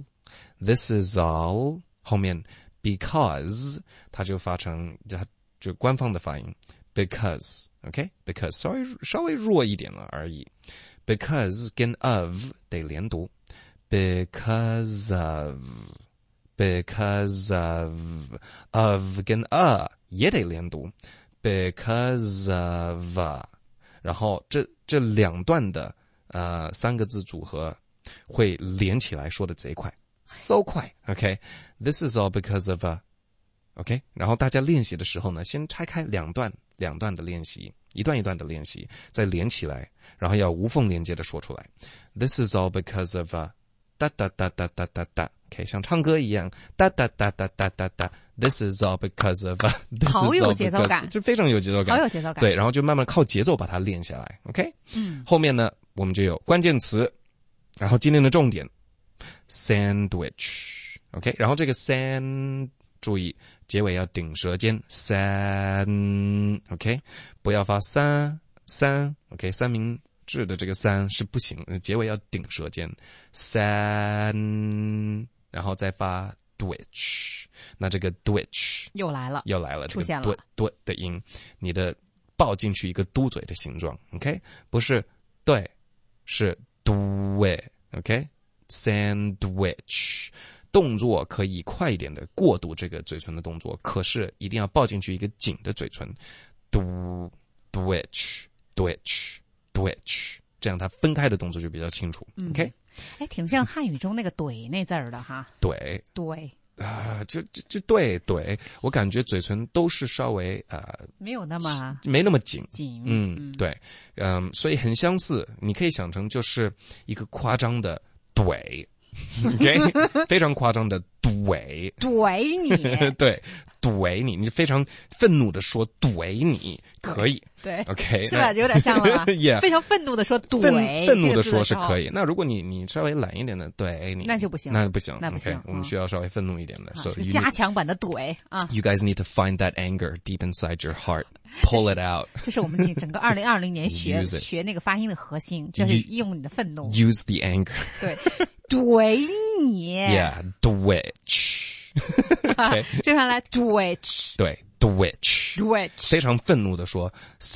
B: 后面 because 它就发成就官方的发音 because OK because 稍微弱一点了而已， because 跟 of 得连读 because of 跟 也得连读 because of 然后这两段的三个字组合会连起来说的贼快 so 快 OK This is all because of OK 然后大家练习的时候呢，先拆开两段的练习，一段一段的练习，再连起来，然后要无缝连接的说出来 This is all because of 哒哒哒哒哒哒哒 OK 像唱歌一样哒哒哒哒哒哒哒 This is all because of this
A: 好有节奏感，
B: 就非常有节奏感，
A: 好有节奏感，
B: 对，然后就慢慢靠节奏把它练下来 OK 后面呢我们就有关键词，然后今天的重点 sandwich OK 然后这个 sand 注意结尾要顶舌尖 san OK 不要发三 OK 三明治的这个三是不行，结尾要顶舌尖 san 然后再发 twitch， 那这个 twitch
A: 又来了，
B: 出现了对的音，你的抱进去一个嘟嘴的形状 OK 不是对是嘟OK sandwich 动作可以快一点的过渡这个嘴唇的动作，可是一定要抱进去一个紧的嘴唇 twitch 这样它分开的动作就比较清楚 OK
A: 挺像汉语中那个怼那字儿的哈，怼
B: 就对，我感觉嘴唇都是稍微
A: 没那么紧
B: 对所以很相似，你可以想成就是一个夸张的怼OK 非常夸张的怼
A: 你
B: 对怼你非常愤怒的说怼你可以
A: 对
B: OK
A: 是吧有点像了吧
B: yeah
A: 非常愤怒的说怼
B: 愤怒的说是可以，那如果你稍微懒一点的怼你
A: 那就不行
B: OK 我们需要稍微愤怒一点的
A: 是加强版的怼啊
B: You guys need to find that anger deep inside your heart pull it out
A: 这是我们整个2020年学那个发音的核心，就是用你的愤怒
B: use the anger
A: 对怼你
B: Yeah twitch
A: 接下来 twitch
B: 对 twitch 非常愤怒的说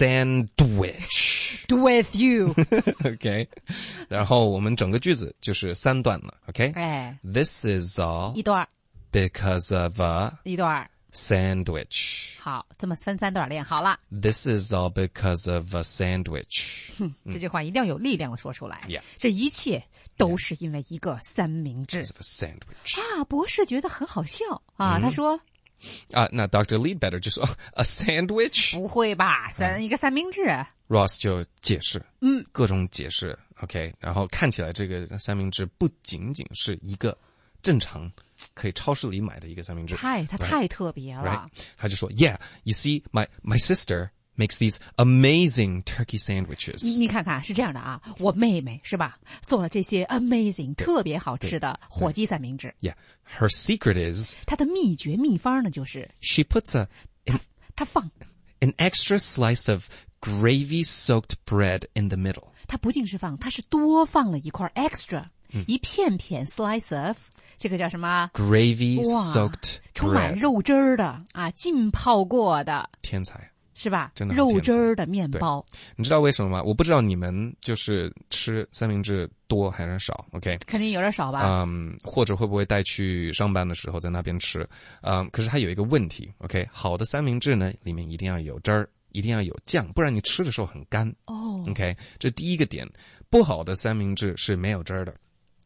B: sandwich
A: with you
B: OK 然后我们整个句子就是三段了 OK This is all
A: 一段
B: because of
A: 一段
B: sandwich
A: 好，这么分三段练好了
B: This is all because of a sandwich
A: 这句话一定要有力量的说出来
B: Yeah
A: 这一切都是因为一个三明治
B: sandwich
A: 博士觉得很好笑他说
B: 那 Dr. Leadbetter 就说 A sandwich
A: 不会吧一个三明治
B: Ross 就解释各种解释 OK 然后看起来这个三明治不仅仅是一个正常可以超市里买的一个三明治
A: 它太特别了
B: right 他就说 Yeah you see my sister makes these amazing turkey sandwiches
A: 你看看是这样的我妹妹是吧做了这些 amazing 特别好吃的火鸡三明治
B: Yeah her secret is
A: 她的秘方呢就是
B: she puts
A: 她放
B: an extra slice of gravy soaked bread in the middle
A: 她不仅是放她是多放了一块 extra 一片 slice of 这个叫什么
B: gravy soaked bread
A: 充满肉汁儿的浸泡过的
B: 天才
A: 是吧
B: 真的
A: 肉汁儿的面包
B: 你知道为什么吗？我不知道你们就是吃三明治多还是少 OK
A: 肯定有点少吧
B: 或者会不会带去上班的时候在那边吃可是它有一个问题 OK 好的三明治呢里面一定要有汁儿一定要有酱，不然你吃的时候很干OK 这第一个点，不好的三明治是没有汁儿的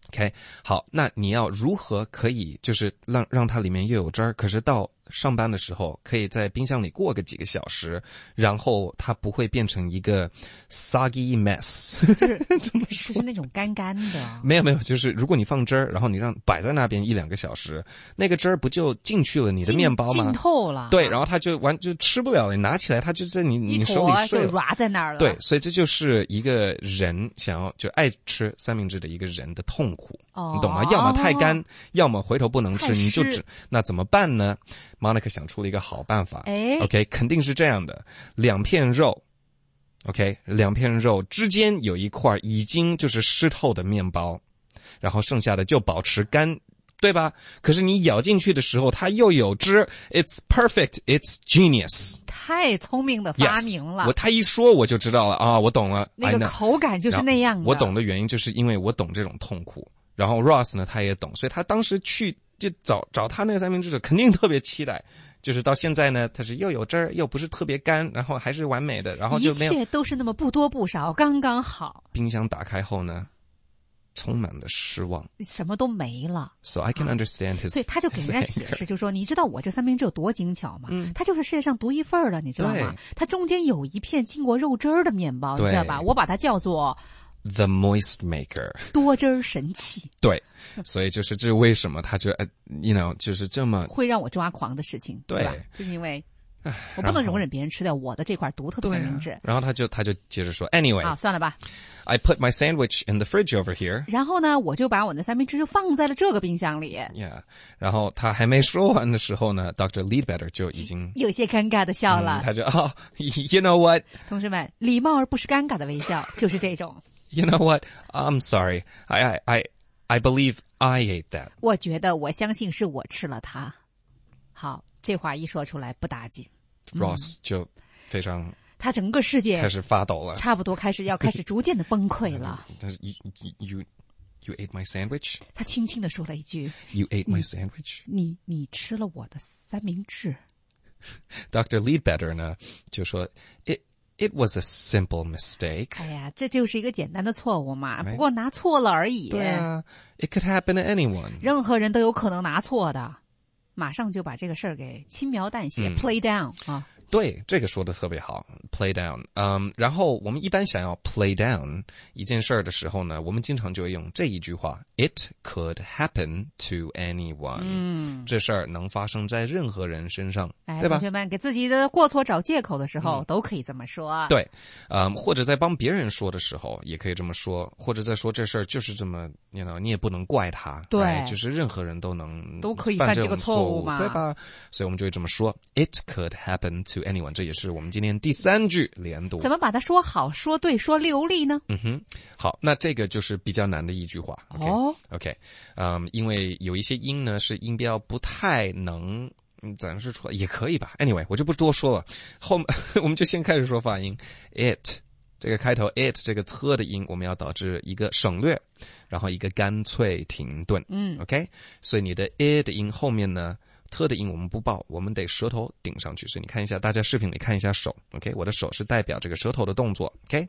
B: OK， 好，那你要如何可以就是让它里面又有汁儿，可是到上班的时候可以在冰箱里过个几个小时，然后它不会变成一个 soggy mess。
A: 就是那种干干的。
B: 没有，就是如果你放汁儿，然后你摆在那边1-2个小时，那个汁儿不就进去了你的面包吗？
A: 浸透了。
B: 对，然后它就吃不了了，你拿起来它就在你手里睡了，
A: 就软在那儿了。
B: 对，所以这就是一个人想要就爱吃三明治的一个人的痛苦，你懂吗？要么太干，要么回头不能吃，你就那怎么办呢？Monica 想出了一个好办法。OK， 肯定是这样的，2片肉 ，OK， 2片肉之间有一块已经就是湿透的面包，然后剩下的就保持干，对吧？可是你咬进去的时候，它又有汁 ，It's perfect, it's genius，
A: 太聪明的发明了。
B: 他一说我就知道了啊，我懂了。
A: 那个口感就是那样的。
B: 我懂的原因就是因为我懂这种痛苦，然后 Ross 呢他也懂，所以他当时去就找他那个三明治的肯定特别期待。就是到现在呢，它是又有汁儿，又不是特别干，然后还是完美的，然后就没有，
A: 一切都是那么不多不少，刚刚好。
B: 冰箱打开后呢，充满了失望，
A: 什么都没了。
B: So I can understand his。
A: 所以他就给人家解释，就说你知道我这三明治有多精巧吗？它就是世界上独一份的，你知道吗？它中间有一片经过肉汁儿的面包，你知道吧？我把它叫做
B: The Moist Maker，
A: 多汁儿神器。
B: 对，所以就是这为什么他就就是这么
A: 会让我抓狂的事情，对吧？就是因为我不能容忍别人吃掉我的这块独特的三明治。
B: 然后他就接着说 ，Anyway，
A: 啊，算了吧。
B: I put my sandwich in the fridge over here。
A: 然后呢，我就把我的三明治就放在了这个冰箱里。
B: Yeah， 然后他还没说完的时候呢 ，Dr. Leadbetter 就已经
A: 有些尴尬的笑了。
B: 他就you know what？
A: 同学们，礼貌而不是尴尬的微笑就是这种。
B: You know what? I'm sorry. I believe I ate that.
A: 我觉得我相信是我吃了它。好，这话一说出来不打紧。
B: Ross 就非常，
A: 他整个世界
B: 开始发抖了，
A: 差不多开始逐渐的崩溃了。
B: 但是 you ate my sandwich？
A: 他轻轻地说了一句
B: You ate my sandwich？
A: 你吃了我的三明治。
B: Dr. Leadbetter 呢就说It was a simple mistake。
A: 哎呀，这就是一个简单的错误嘛，不过拿错了而已。
B: 对啊 ，It could happen to anyone。
A: 任何人都有可能拿错的，马上就把这个事儿给轻描淡写，play down 啊。
B: 对，这个说的特别好 ，play down。然后我们一般想要 play down 一件事儿的时候呢，我们经常就会用这一句话 ：It could happen to anyone。这事儿能发生在任何人身上，对吧？
A: 同学们给自己的过错找借口的时候，都可以这么说。
B: 对，或者在帮别人说的时候，也可以这么说，或者在说这事儿就是这么，你也不能怪他，
A: 对，
B: 就是任何人都
A: 可以犯这个
B: 错
A: 误嘛，
B: 对吧？所以我们就会这么说 ：It could happen to anyone。这也是我们今天第3句连读。
A: 怎么把它说好、说对、说流利呢？
B: 好，那这个就是比较难的一句话。OK， 因为有一些音呢是音标不太能展示出来，也可以吧。Anyway， 我就不多说了。我们就先开始说发音。It 这个开头 it 这个特的音，我们要导致一个省略，然后一个干脆停顿。OK， 所以你的 it 的音后面呢？特的音我们不报，我们得舌头顶上去。所以你看一下，大家视频里看一下手 ，OK， 我的手是代表这个舌头的动作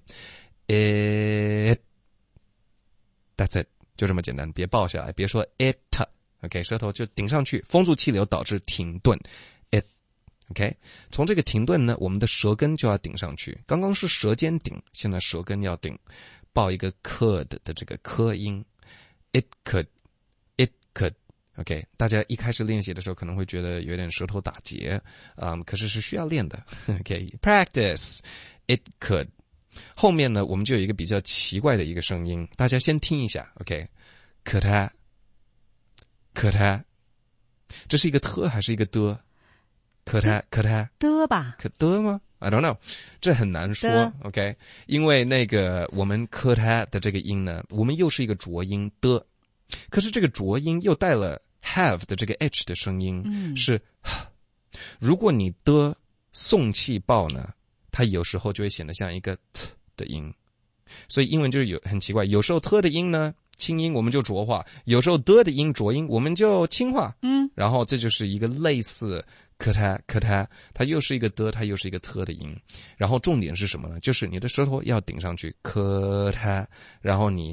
B: ，OK，It， That's it， 就这么简单，别报下来，别说 it，OK， 舌头就顶上去，封住气流导致停顿 ，it，OK， 从这个停顿呢，我们的舌根就要顶上去，刚刚是舌尖顶，现在舌根要顶，报一个 could 的这个科音 ，it could，it could。OK， 大家一开始练习的时候可能会觉得有点舌头打结，可是需要练的。OK，practice， it could。后面呢，我们就有一个比较奇怪的一个声音，大家先听一下。OK，could have，could have， 这是一个特还是一个的 ？could have，could have
A: 的吧？
B: 可的吗 ？I don't know， 这很难说。OK， 因为那个我们 could have 的这个音呢，我们又是一个浊音的。可是这个浊音又带了 have 的这个 h 的声音，是如果你的送气报呢，它有时候就会显得像一个 t 的音，所以英文就是很奇怪，有时候 t 的音呢轻音我们就浊化，有时候的音浊音我们就轻化，然后这就是一个类似可它又是一个的，它又是一个 t 的音，然后重点是什么呢？就是你的舌头要顶上去可它，然后你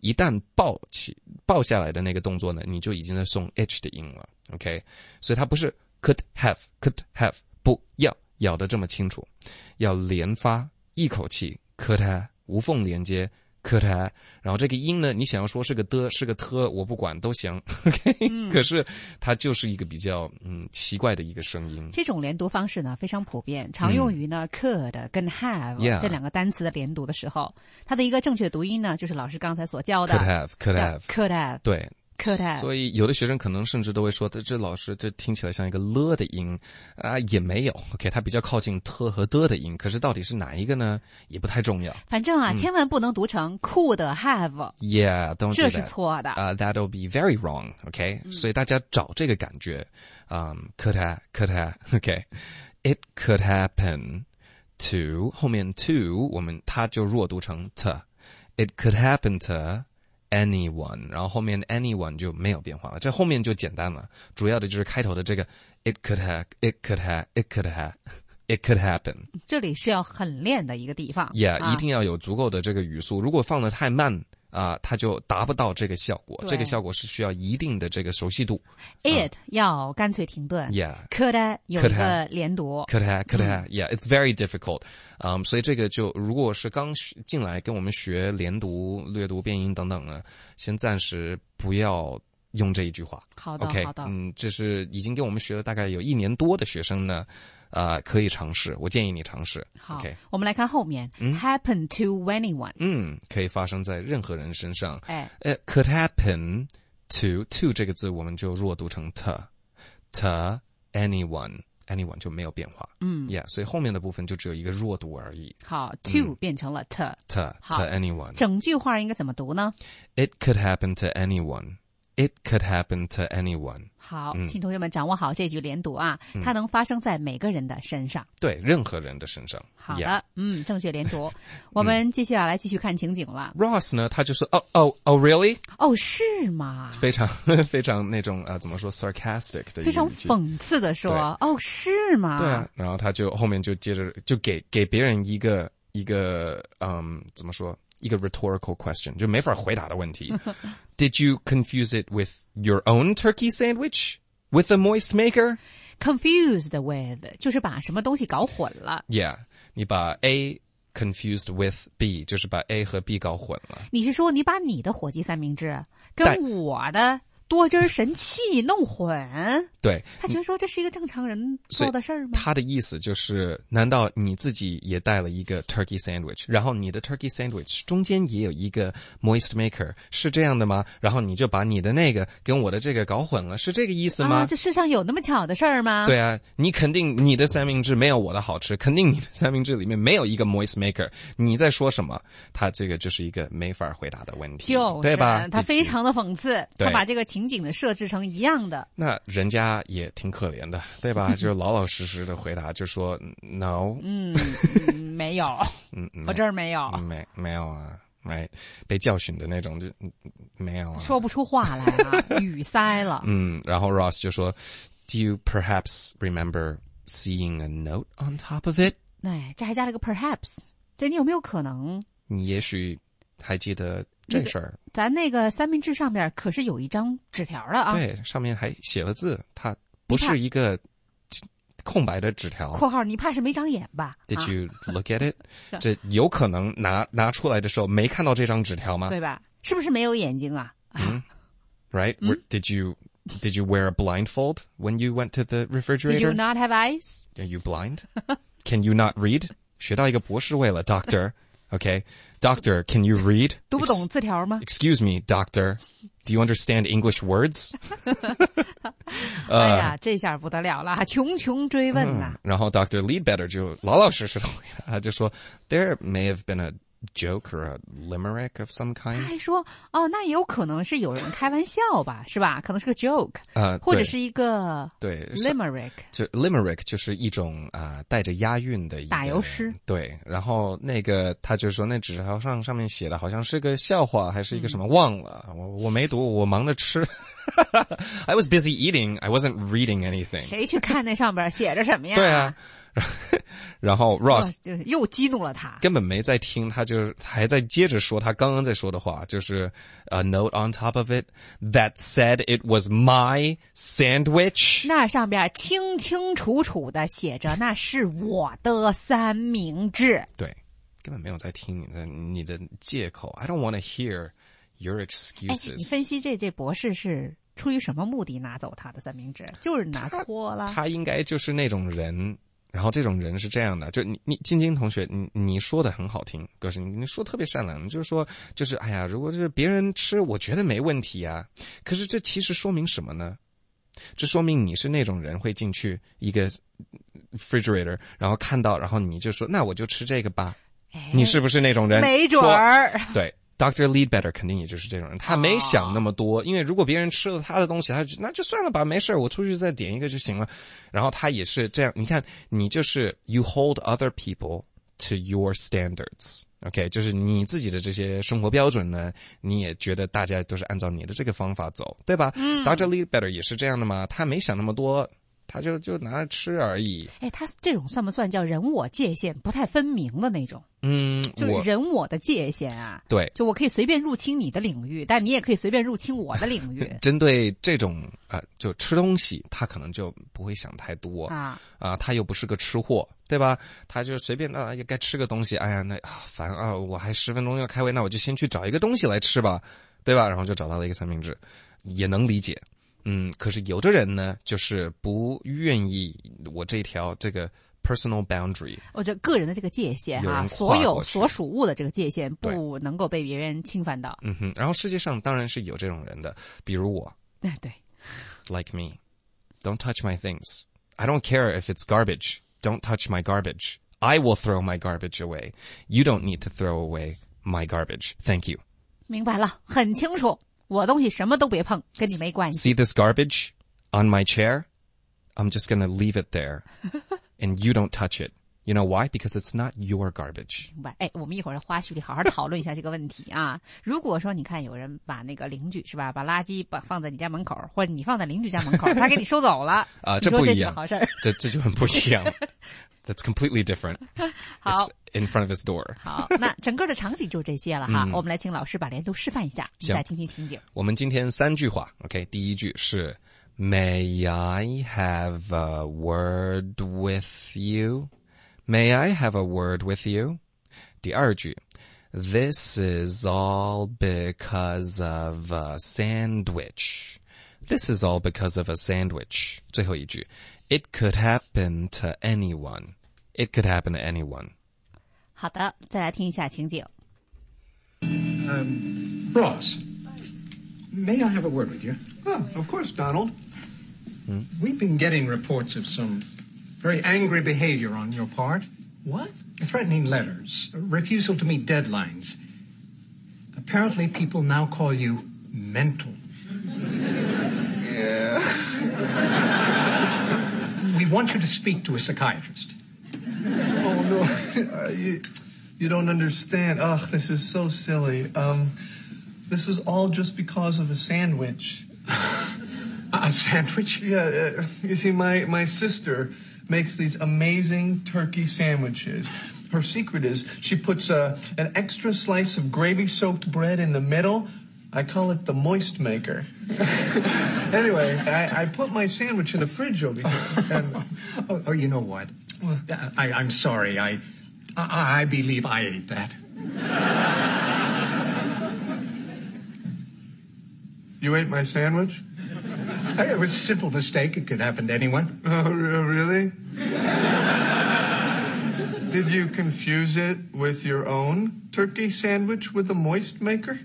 B: 一旦抱下来的那个动作呢，你就已经在送 h 的音了 ，OK？ 所以它不是 could have， 不要咬得这么清楚，要连发，一口气 could have， 无缝连接 could have， 然后这个音呢，你想要说是个的，是个特，我不管都行 ，OK？可是它就是一个比较奇怪的一个声音。
A: 这种连读方式呢非常普遍，常用于呢 could 跟 have 这两个单词的连读的时候，它的一个正确读音呢就是老师刚才所教的
B: could have，
A: 对。
B: could have， 所以有的学生可能甚至都会说，这老师这听起来像一个了的音啊，也没有 ，OK， 它比较靠近特和的音，可是到底是哪一个呢？也不太重要。
A: 反正啊，千万不能读成 could have。Yeah，
B: don't do that，
A: 这是错的。
B: that'll be very wrong，OK，所以大家找这个感觉，could have，OK，it could happen to 后面 to 它就弱读成 t，it could happen to。anyone， 然后后面 anyone 就没有变化了，这后面就简单了，主要的就是开头的这个 it could have， it could have， it could have， it could happen，
A: 这里是要很练的一个地方。
B: Yeah， 一定要有足够的这个语速，如果放得太慢它就达不到这个效果。这个效果是需要一定的这个熟悉度。
A: It 要干脆停顿。
B: Yeah.
A: Could 有一个连读。
B: Could have. Yeah, it's very difficult. 所以这个就如果是刚进来跟我们学连读、略读、变音等等呢，先暂时不要用这一句话。
A: 好的
B: ，OK，
A: 好的。
B: 这是已经跟我们学了大概有1年多的学生呢。可以尝试，我建议你尝试。
A: 好
B: ，OK，
A: 我们来看后面，happen to anyone，
B: 可以发生在任何人身上。
A: could
B: happen to 这个字我们就弱读成 to anyone 就没有变化。，yeah， 所以后面的部分就只有一个弱读而已。
A: 好 ，to 变成了 to
B: anyone。
A: 整句话应该怎么读呢
B: ？It could happen to anyone。It could happen to anyone。
A: 好，请同学们掌握好这句连读啊，它能发生在每个人的身上。
B: 对，任何人的身上。
A: 好的，正确连读。我们接下来继续看情景了。
B: Ross 呢，他就说，Oh, really？
A: 哦，是吗？
B: 非常那种怎么说 sarcastic 的，
A: 非常讽刺的说，哦，是吗？
B: 对啊，然后他就后面就接着就给别人一个怎么说？一个 rhetorical question， 就没法回答的问题。Did you confuse it with your own turkey sandwich with a moist maker?
A: Confused with 就是把什么东西搞混了。
B: Yeah， 你把 A confused with B， 就是把 A 和 B 搞混了。
A: 你是说你把你的火鸡三明治跟我的多汁神器弄混？
B: 对，
A: 他觉得说这是一个正常人做的事儿吗？
B: 他的意思就是，难道你自己也带了一个 turkey sandwich， 然后你的 turkey sandwich 中间也有一个 moist maker， 是这样的吗？然后你就把你的那个跟我的这个搞混了，是这个意思吗？
A: 这世上有那么巧的事儿吗？
B: 对啊，你肯定你的三明治没有我的好吃，肯定你的三明治里面没有一个 moist maker， 你在说什么？他这个就是一个没法回答的问题，
A: 就是
B: 对吧？
A: 他非常的讽刺，他把这个情景的设置成一样的。
B: 那人家也挺可怜的，对吧？就是老老实实的回答，就说 no，
A: 没有，我这儿没有，
B: 没有啊，right， 被教训的那种就没有啊，
A: 说不出话来了，语塞了。
B: 然后 Ross 就说 ，Do you perhaps remember seeing a note on top of it？
A: 这还加了个 perhaps， 这你有没有可能？
B: 你也许还记得这事儿。
A: 咱那个三明治上面可是有一张纸条的啊，
B: 对，上面还写了字，它不是一个空白的纸条。
A: 括号你怕是没长眼吧
B: ？Did you look at it？ 这有可能拿出来的时候没看到这张纸条吗？
A: 对吧？是不是没有眼睛啊
B: ？Right？ Did you wear a blindfold when you went to the refrigerator?
A: Did you not have eyes?
B: Are you blind? Can you not read? 学到一个博士位了 ，Doctor。Okay, Doctor, can you read?
A: 读不懂字条吗
B: ？Excuse me, Doctor. Do you understand English words?
A: 哎呀，这下不得了了，穷追问呐。
B: 然后 Dr. Leadbetter 就老老实实的回答，他就说 There may have been a joke or a limerick of some kind.
A: 他还说那也有可能是有人开玩笑吧，是吧？可能是个 joke，或者是一个
B: 对
A: limerick。
B: 就 limerick 就是一种带着押韵的一个
A: 打油诗。
B: 对，然后那个他就说那纸条上面写的好像是个笑话，还是一个什么忘了，我没读，我忙着吃。 I was busy eating. I wasn't reading anything.
A: 谁去看那上边写着什么呀？
B: 对啊，然后 Ross
A: 就又激怒了他。
B: 根本没在听，他就还在接着说他刚刚在说的话，就是 a note on top of it that said it was my sandwich。
A: 那上边清清楚楚的写着那是我的三明治。
B: 对，根本没有在听你的借口。I don't want to hear your excuses。
A: 你分析这博士是出于什么目的拿走他的三明治？就是拿错了。
B: 他应该就是那种人。然后这种人是这样的，就你晶晶同学，你说的很好听，可是你说特别善良，就是说，就是哎呀，如果就是别人吃，我觉得没问题啊。可是这其实说明什么呢？这说明你是那种人会进去一个 refrigerator， 然后看到，然后你就说，那我就吃这个吧。你是不是那种人？
A: 没准儿。
B: 对。Dr. Leadbetter 肯定也就是这种人，他没想那么多，因为如果别人吃了他的东西，那就算了吧，没事，我出去再点一个就行了。然后他也是这样，你看，你就是 you hold other people to your standards， OK， 就是你自己的这些生活标准呢，你也觉得大家都是按照你的这个方法走，对吧？Dr. Leadbetter 也是这样的嘛，他没想那么多。他就拿来吃而已。
A: 他这种算不算叫人我界限不太分明的那种？就是人我的界限啊。
B: 对，
A: 就我可以随便入侵你的领域，但你也可以随便入侵我的领域。
B: 针对这种就吃东西，他可能就不会想太多他又不是个吃货，对吧？他就随便也该吃个东西，哎呀，那烦啊，我还10分钟要开会，那我就先去找一个东西来吃吧，对吧？然后就找到了一个三明治，也能理解。可是有的人呢，就是不愿意我这条这个 personal boundary，
A: 我觉得个人的这个界限所有所属物的这个界限不能够被别人侵犯到。
B: 然后世界上当然是有这种人的，比如我。
A: 对
B: ，like me, don't touch my things. I don't care if it's garbage. Don't touch my garbage. I will throw my garbage away. You don't need to throw away my garbage. Thank you.
A: 明白了，很清楚。我东西什么都别碰，跟你没关系。
B: See this garbage on my chair? I'm just going to leave it there. And you don't touch it. You know why? Because it's not your garbage.
A: 明白。我们一会儿花絮里好好讨论一下这个问题啊。如果说你看有人把那个邻居是吧，把垃圾放在你家门口，或者你放在邻居家门口，他给你收走了
B: 这不一样，
A: 你说这是个好事儿。
B: 这就很不一样。That's completely different.
A: 好
B: It's in front of his door.
A: 好，那整个的场景就这些了哈。我们来请老师把连读示范一下，你再听听情景。
B: 我们今天3句话 ，OK， 第一句是 May I have a word with you? May I have a word with you? 第二句 This is all because of a sandwich. This is all because of a sandwich. 最后一句It could happen to anyone. It could happen to anyone.
A: 好的，再来听一下情景。
C: Ross, may I have a word with you?
D: Oh, of course, Donald.
C: We've been getting reports of some very angry behavior on your part.
D: What?
C: Threatening letters, refusal to meet deadlines. Apparently, people now call you mental.
D: Yeah.
C: We want you to speak to a psychiatrist.
D: Oh, no. You don't understand. Ugh, this is so silly. This is all just because of a sandwich.
C: A sandwich?
D: Yeah, you see, my sister makes these amazing turkey sandwiches. Her secret is she puts an extra slice of gravy-soaked bread in the middle. I call it the moist maker. Anyway, I put my sandwich in the fridge over here. And
C: you know what? I'm sorry. I believe I ate that.
D: You ate my sandwich?
C: It was a simple mistake. It could happen to anyone.
D: Oh, really? Did you confuse it with your own turkey sandwich with a moist maker?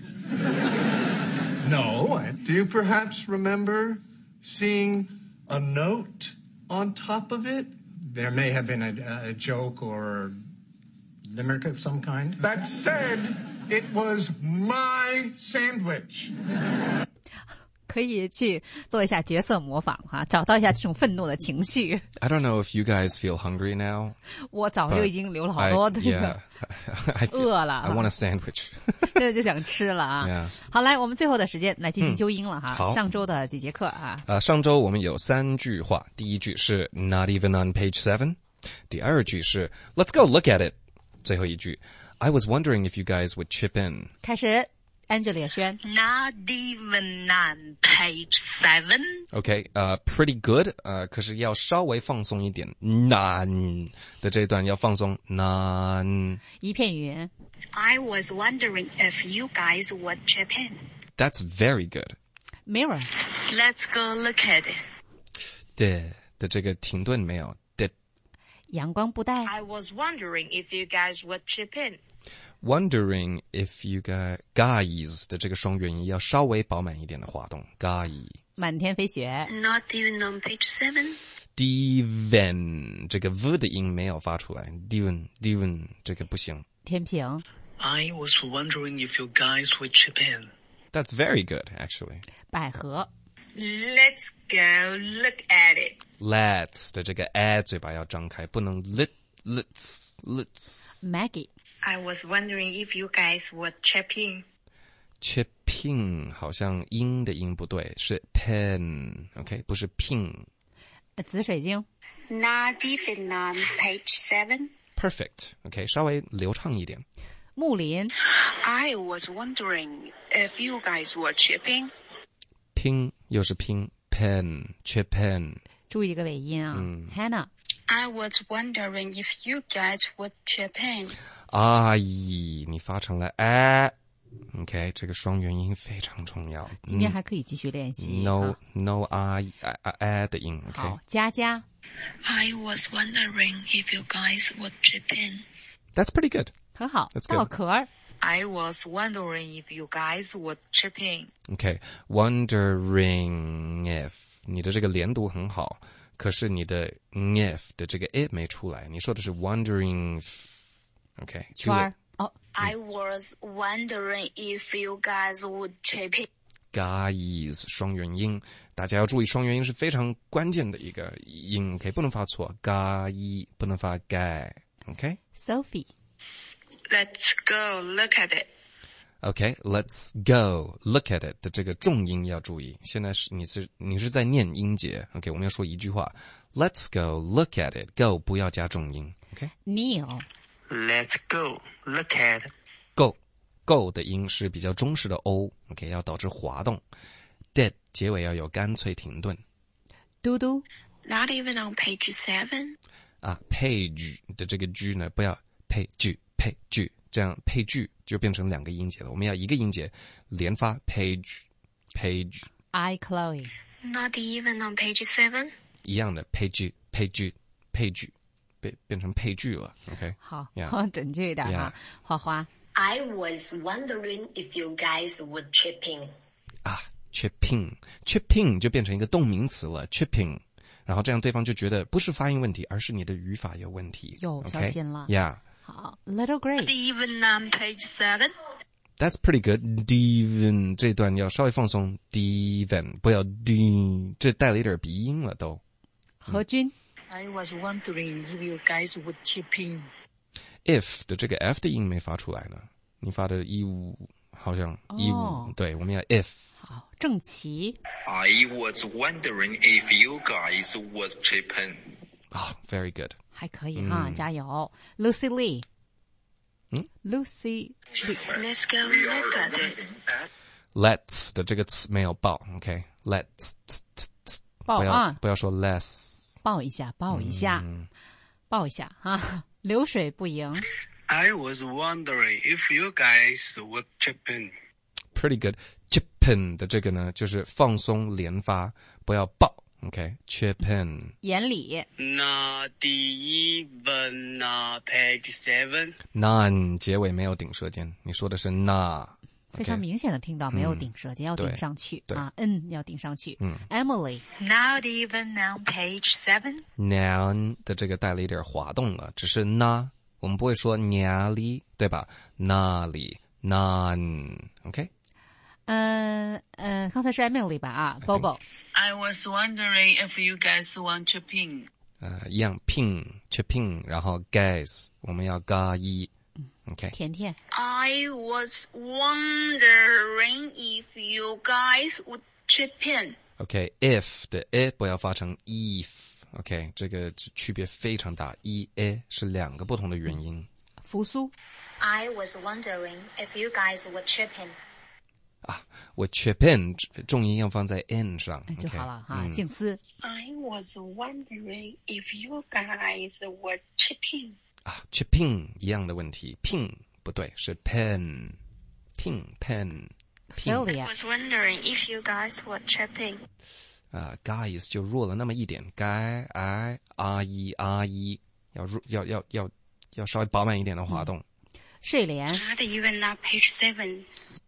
C: No.
D: Do you perhaps remember seeing a note on top of it?
C: There may have been a joke or limerick of some kind.
D: That said, it was my sandwich.
A: 可以去做一下角色模仿哈，找到一下这种愤怒的情绪。
B: I don't know if you guys feel hungry now.
A: 我早就已经流了好多这个
B: I
A: 饿了
B: I want a sandwich.
A: 现在就想吃了啊。
B: Yeah.
A: 好，来，我们最后的时间来进行纠音了哈。
B: 好，
A: 上周的几节课啊。
B: 上周我们有3句话，第一句是 Not even on page 7，第二句是 Let's go look at it，最后一句 I was wondering if you guys would chip in。
A: 开始 Angela 轩
E: Not even on page 7.
B: OK，pretty good，可是要稍微放松一点 ，none 的这一段要放松 ，none。
A: 一片云
E: I was wondering if you guys would chip in.
B: That's very good。
A: Mirror
E: Let's go look at it.
B: 的这个停顿没有的。
A: 阳光布袋
E: I was wondering if you guys would chip in.
B: Wondering if you guys 的这个双元音要稍微饱满一点的滑动 ，guy。
A: 满天飞雪
E: Not even on page 7.
B: Diven 这个 v 的音没有发出来 ，diven 这个不行。
A: 天平
F: I was wondering if you guys would chip in.
B: That's very good, actually.
A: 百合
E: Let's go look at it.
B: Let's 的这个 嘴巴要张开，不能 let's。
A: Maggie
E: I was wondering if you guys would chip in.
B: Chipping 好像音的音不对，是 pen，OK， 不是 ping。
A: 紫水晶
E: Not even on page 7.
B: Perfect，OK，稍微流畅一点。
A: 木林
E: I was wondering if you guys were chipping.
B: 拼又是拼 pen，chipen。
A: 注意这个尾音啊。Hannah
E: I was wondering if you guys would chip in.
B: 阿姨，你发成了OK， 这个双元音非常重要。
A: 今天还可以继续练习。
B: No 阿姨的音 ，OK。
A: 好，佳佳
E: I was wondering if you guys would chip in.
B: That's pretty good。
A: 很好。
B: That's good
A: 稻壳儿
E: I was wondering if you guys would chip in.
B: OK，wondering if 你的这个连读很好，可是你的 if 的这个 it 没出来，你说的是 wondering if。OK，
A: 圈儿哦，
E: I was wondering if you guys would chip in.
B: guys 双元音，大家要注意，双元音是非常关键的一个音 ，OK， 不能发错 ，guy 不能发 guy，OK。
A: Sophie
E: Let's go look at it.
B: OK，let's go look at it 的这个重音要注意。现在你是在念音节 ，OK， 我们要说一句话 ，Let's go look at it，go 不要加重音 ，OK。
A: Neil
F: Let's go look at it.
B: go 的音是比较中式的 O，OK， 要导致滑动。Did 结尾要有干脆停顿。
A: 嘟嘟
E: Not even on page 7.
B: page 的这个 G 呢，不要配句，这样配句就变成2个音节了。我们要一个音节连发 page。
A: I Chloe
E: Not even on page 7.
B: 一样的配句，变成配句了 ，OK。
A: 好
B: Yeah
A: 准确一点啊。花花
E: I was wondering if you guys would chip in.
B: chipping 就变成一个动名词了 chipping， 然后这样对方就觉得不是发音问题，而是你的语法有问题。
A: 有小心了
B: Yeah，
A: 好 Little Grace
E: Even on page 7.
B: That's pretty good. Diven 这段要稍微放松 ，diven 不要 d， 这带了一点鼻音了都。
A: 何君
F: I was wondering if you guys would chip in.
B: If 的这个 F 的音没发出来呢，你发的15好像15，对，我们要 if。
A: 好郑琦
G: I was wondering if you guys would chip in.
B: Very good。
A: 还可以哈，加油 Lucy Lee Lucy Lee
E: Let's go look at it.
B: Let's 的这个词没有爆 ，OK，Let's
A: 抱啊
B: 不要说 less。
A: 抱一下哈流水不赢
F: I was wondering if you guys would chip in.
B: Pretty good。Chippin 的这个呢，就是放松连发，不要爆 ，OK，chippin。
A: 眼里
F: Not even on page 7.
B: none 结尾没有顶舌尖，你说的是 na。
A: 非常明显的听到没有顶舌尖，要顶上去啊要顶上去。Emily
E: Not even on page 7.
B: noun 的这个带了一点滑动了，只是 na， 我们不会说哪里，对吧？那里 none，OK。
A: 刚才是 Emily 吧啊 ，Bobo。
H: I was wondering if you guys want chipping.
B: 一样 ping chipping， 然后 guys 我们要加一 ，OK。
A: 甜甜
E: I was wondering if you guys would chip in.
B: OK，if 的 e 不要发成 if。OK， 这个区别非常大 ，e a 是两个不同的元音。
A: 扶苏
E: I was wondering if you guys would chip in.
B: 我 chip in 重音要放在 n 上
A: 就好了哈。
B: 嗯
A: 静思
E: I was wondering if you guys would chip in.
B: chipping 一样的问题 ，ping 不对，是 pen，ping pen。
A: Celia
E: was wondering if you guys would chip in.
B: guys 就弱了那么一点 ，guy I r e r e 要稍微饱满一点的滑动。
A: 睡莲
E: Not even on page 7.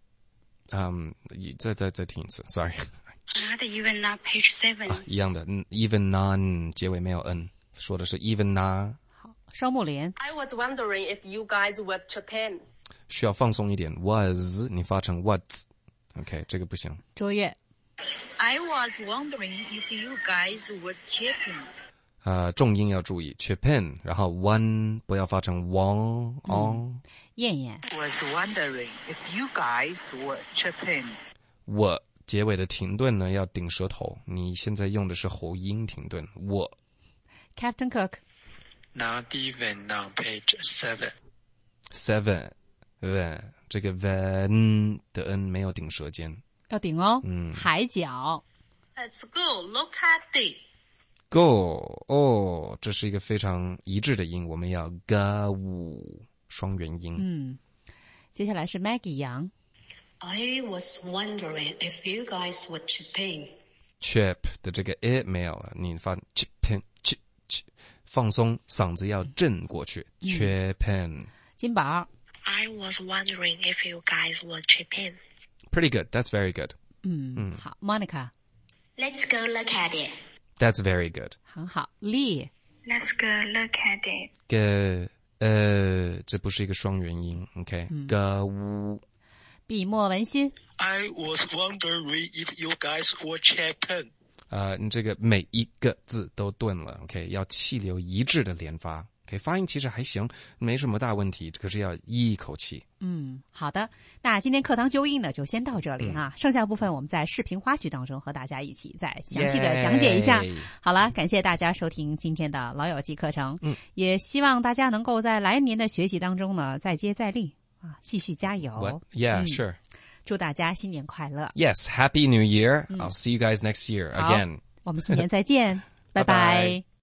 B: 再听一次 ，sorry。
E: Not even on page 7.
B: 一样的 ，even none 结尾没有 n， 说的是 even na。
A: 烧木莲
I: I was wondering if you guys would chip in.
B: 需要放松一点 ，was 你发成 was，OK， 这个不行。
A: 卓越
H: I was wondering if you guys would chip in.
B: 重音要注意 ，chip in， 然后 one 不要发成 wong on。
A: 燕燕
H: Was wondering if you guys would chip in.
B: 我结尾的停顿呢要顶舌头，你现在用的是喉音停顿。我
A: Captain Cook
F: Not even on page 7.
B: seven， 这个 when 的 n 没有顶舌尖。
A: 要顶哦。海角
E: Let's go. Look at it.
B: go 哦，这是一个非常一致的音，我们要 go 双元音。
A: 接下来是 Maggie 杨
E: I was wondering if you guys would chip in.
B: chip 的这个 e 没有了，你发 chip in chip， 放松，嗓子要震过去。chip in。
A: 金宝
E: I was wondering if you guys would chip in.
B: Pretty good. That's very good.
A: 好 Monica
E: Let's go look at it.
B: That's very good.
A: 很好 Lee
E: Let's go look at it.
B: 这不是一个双元音 ，OK？ go
A: 笔墨文心
F: I was wondering if you guys would chip in.
B: 你这个每一个字都顿了 ，OK？ 要气流一致的连发。OK， 发音其实还行，没什么大问题，可是要一口气。
A: 好的，那今天课堂纠音呢就先到这里哈，剩下部分我们在视频花絮当中和大家一起再详细的讲解一下。好了，感谢大家收听今天的老友记课程，也希望大家能够在来年的学习当中呢再接再厉啊，继续加油。
B: What? Yeah, sure.
A: 祝大家新年快乐。
B: Yes, Happy New Year. I'll see you guys next year again.
A: 我们新年再见，拜拜。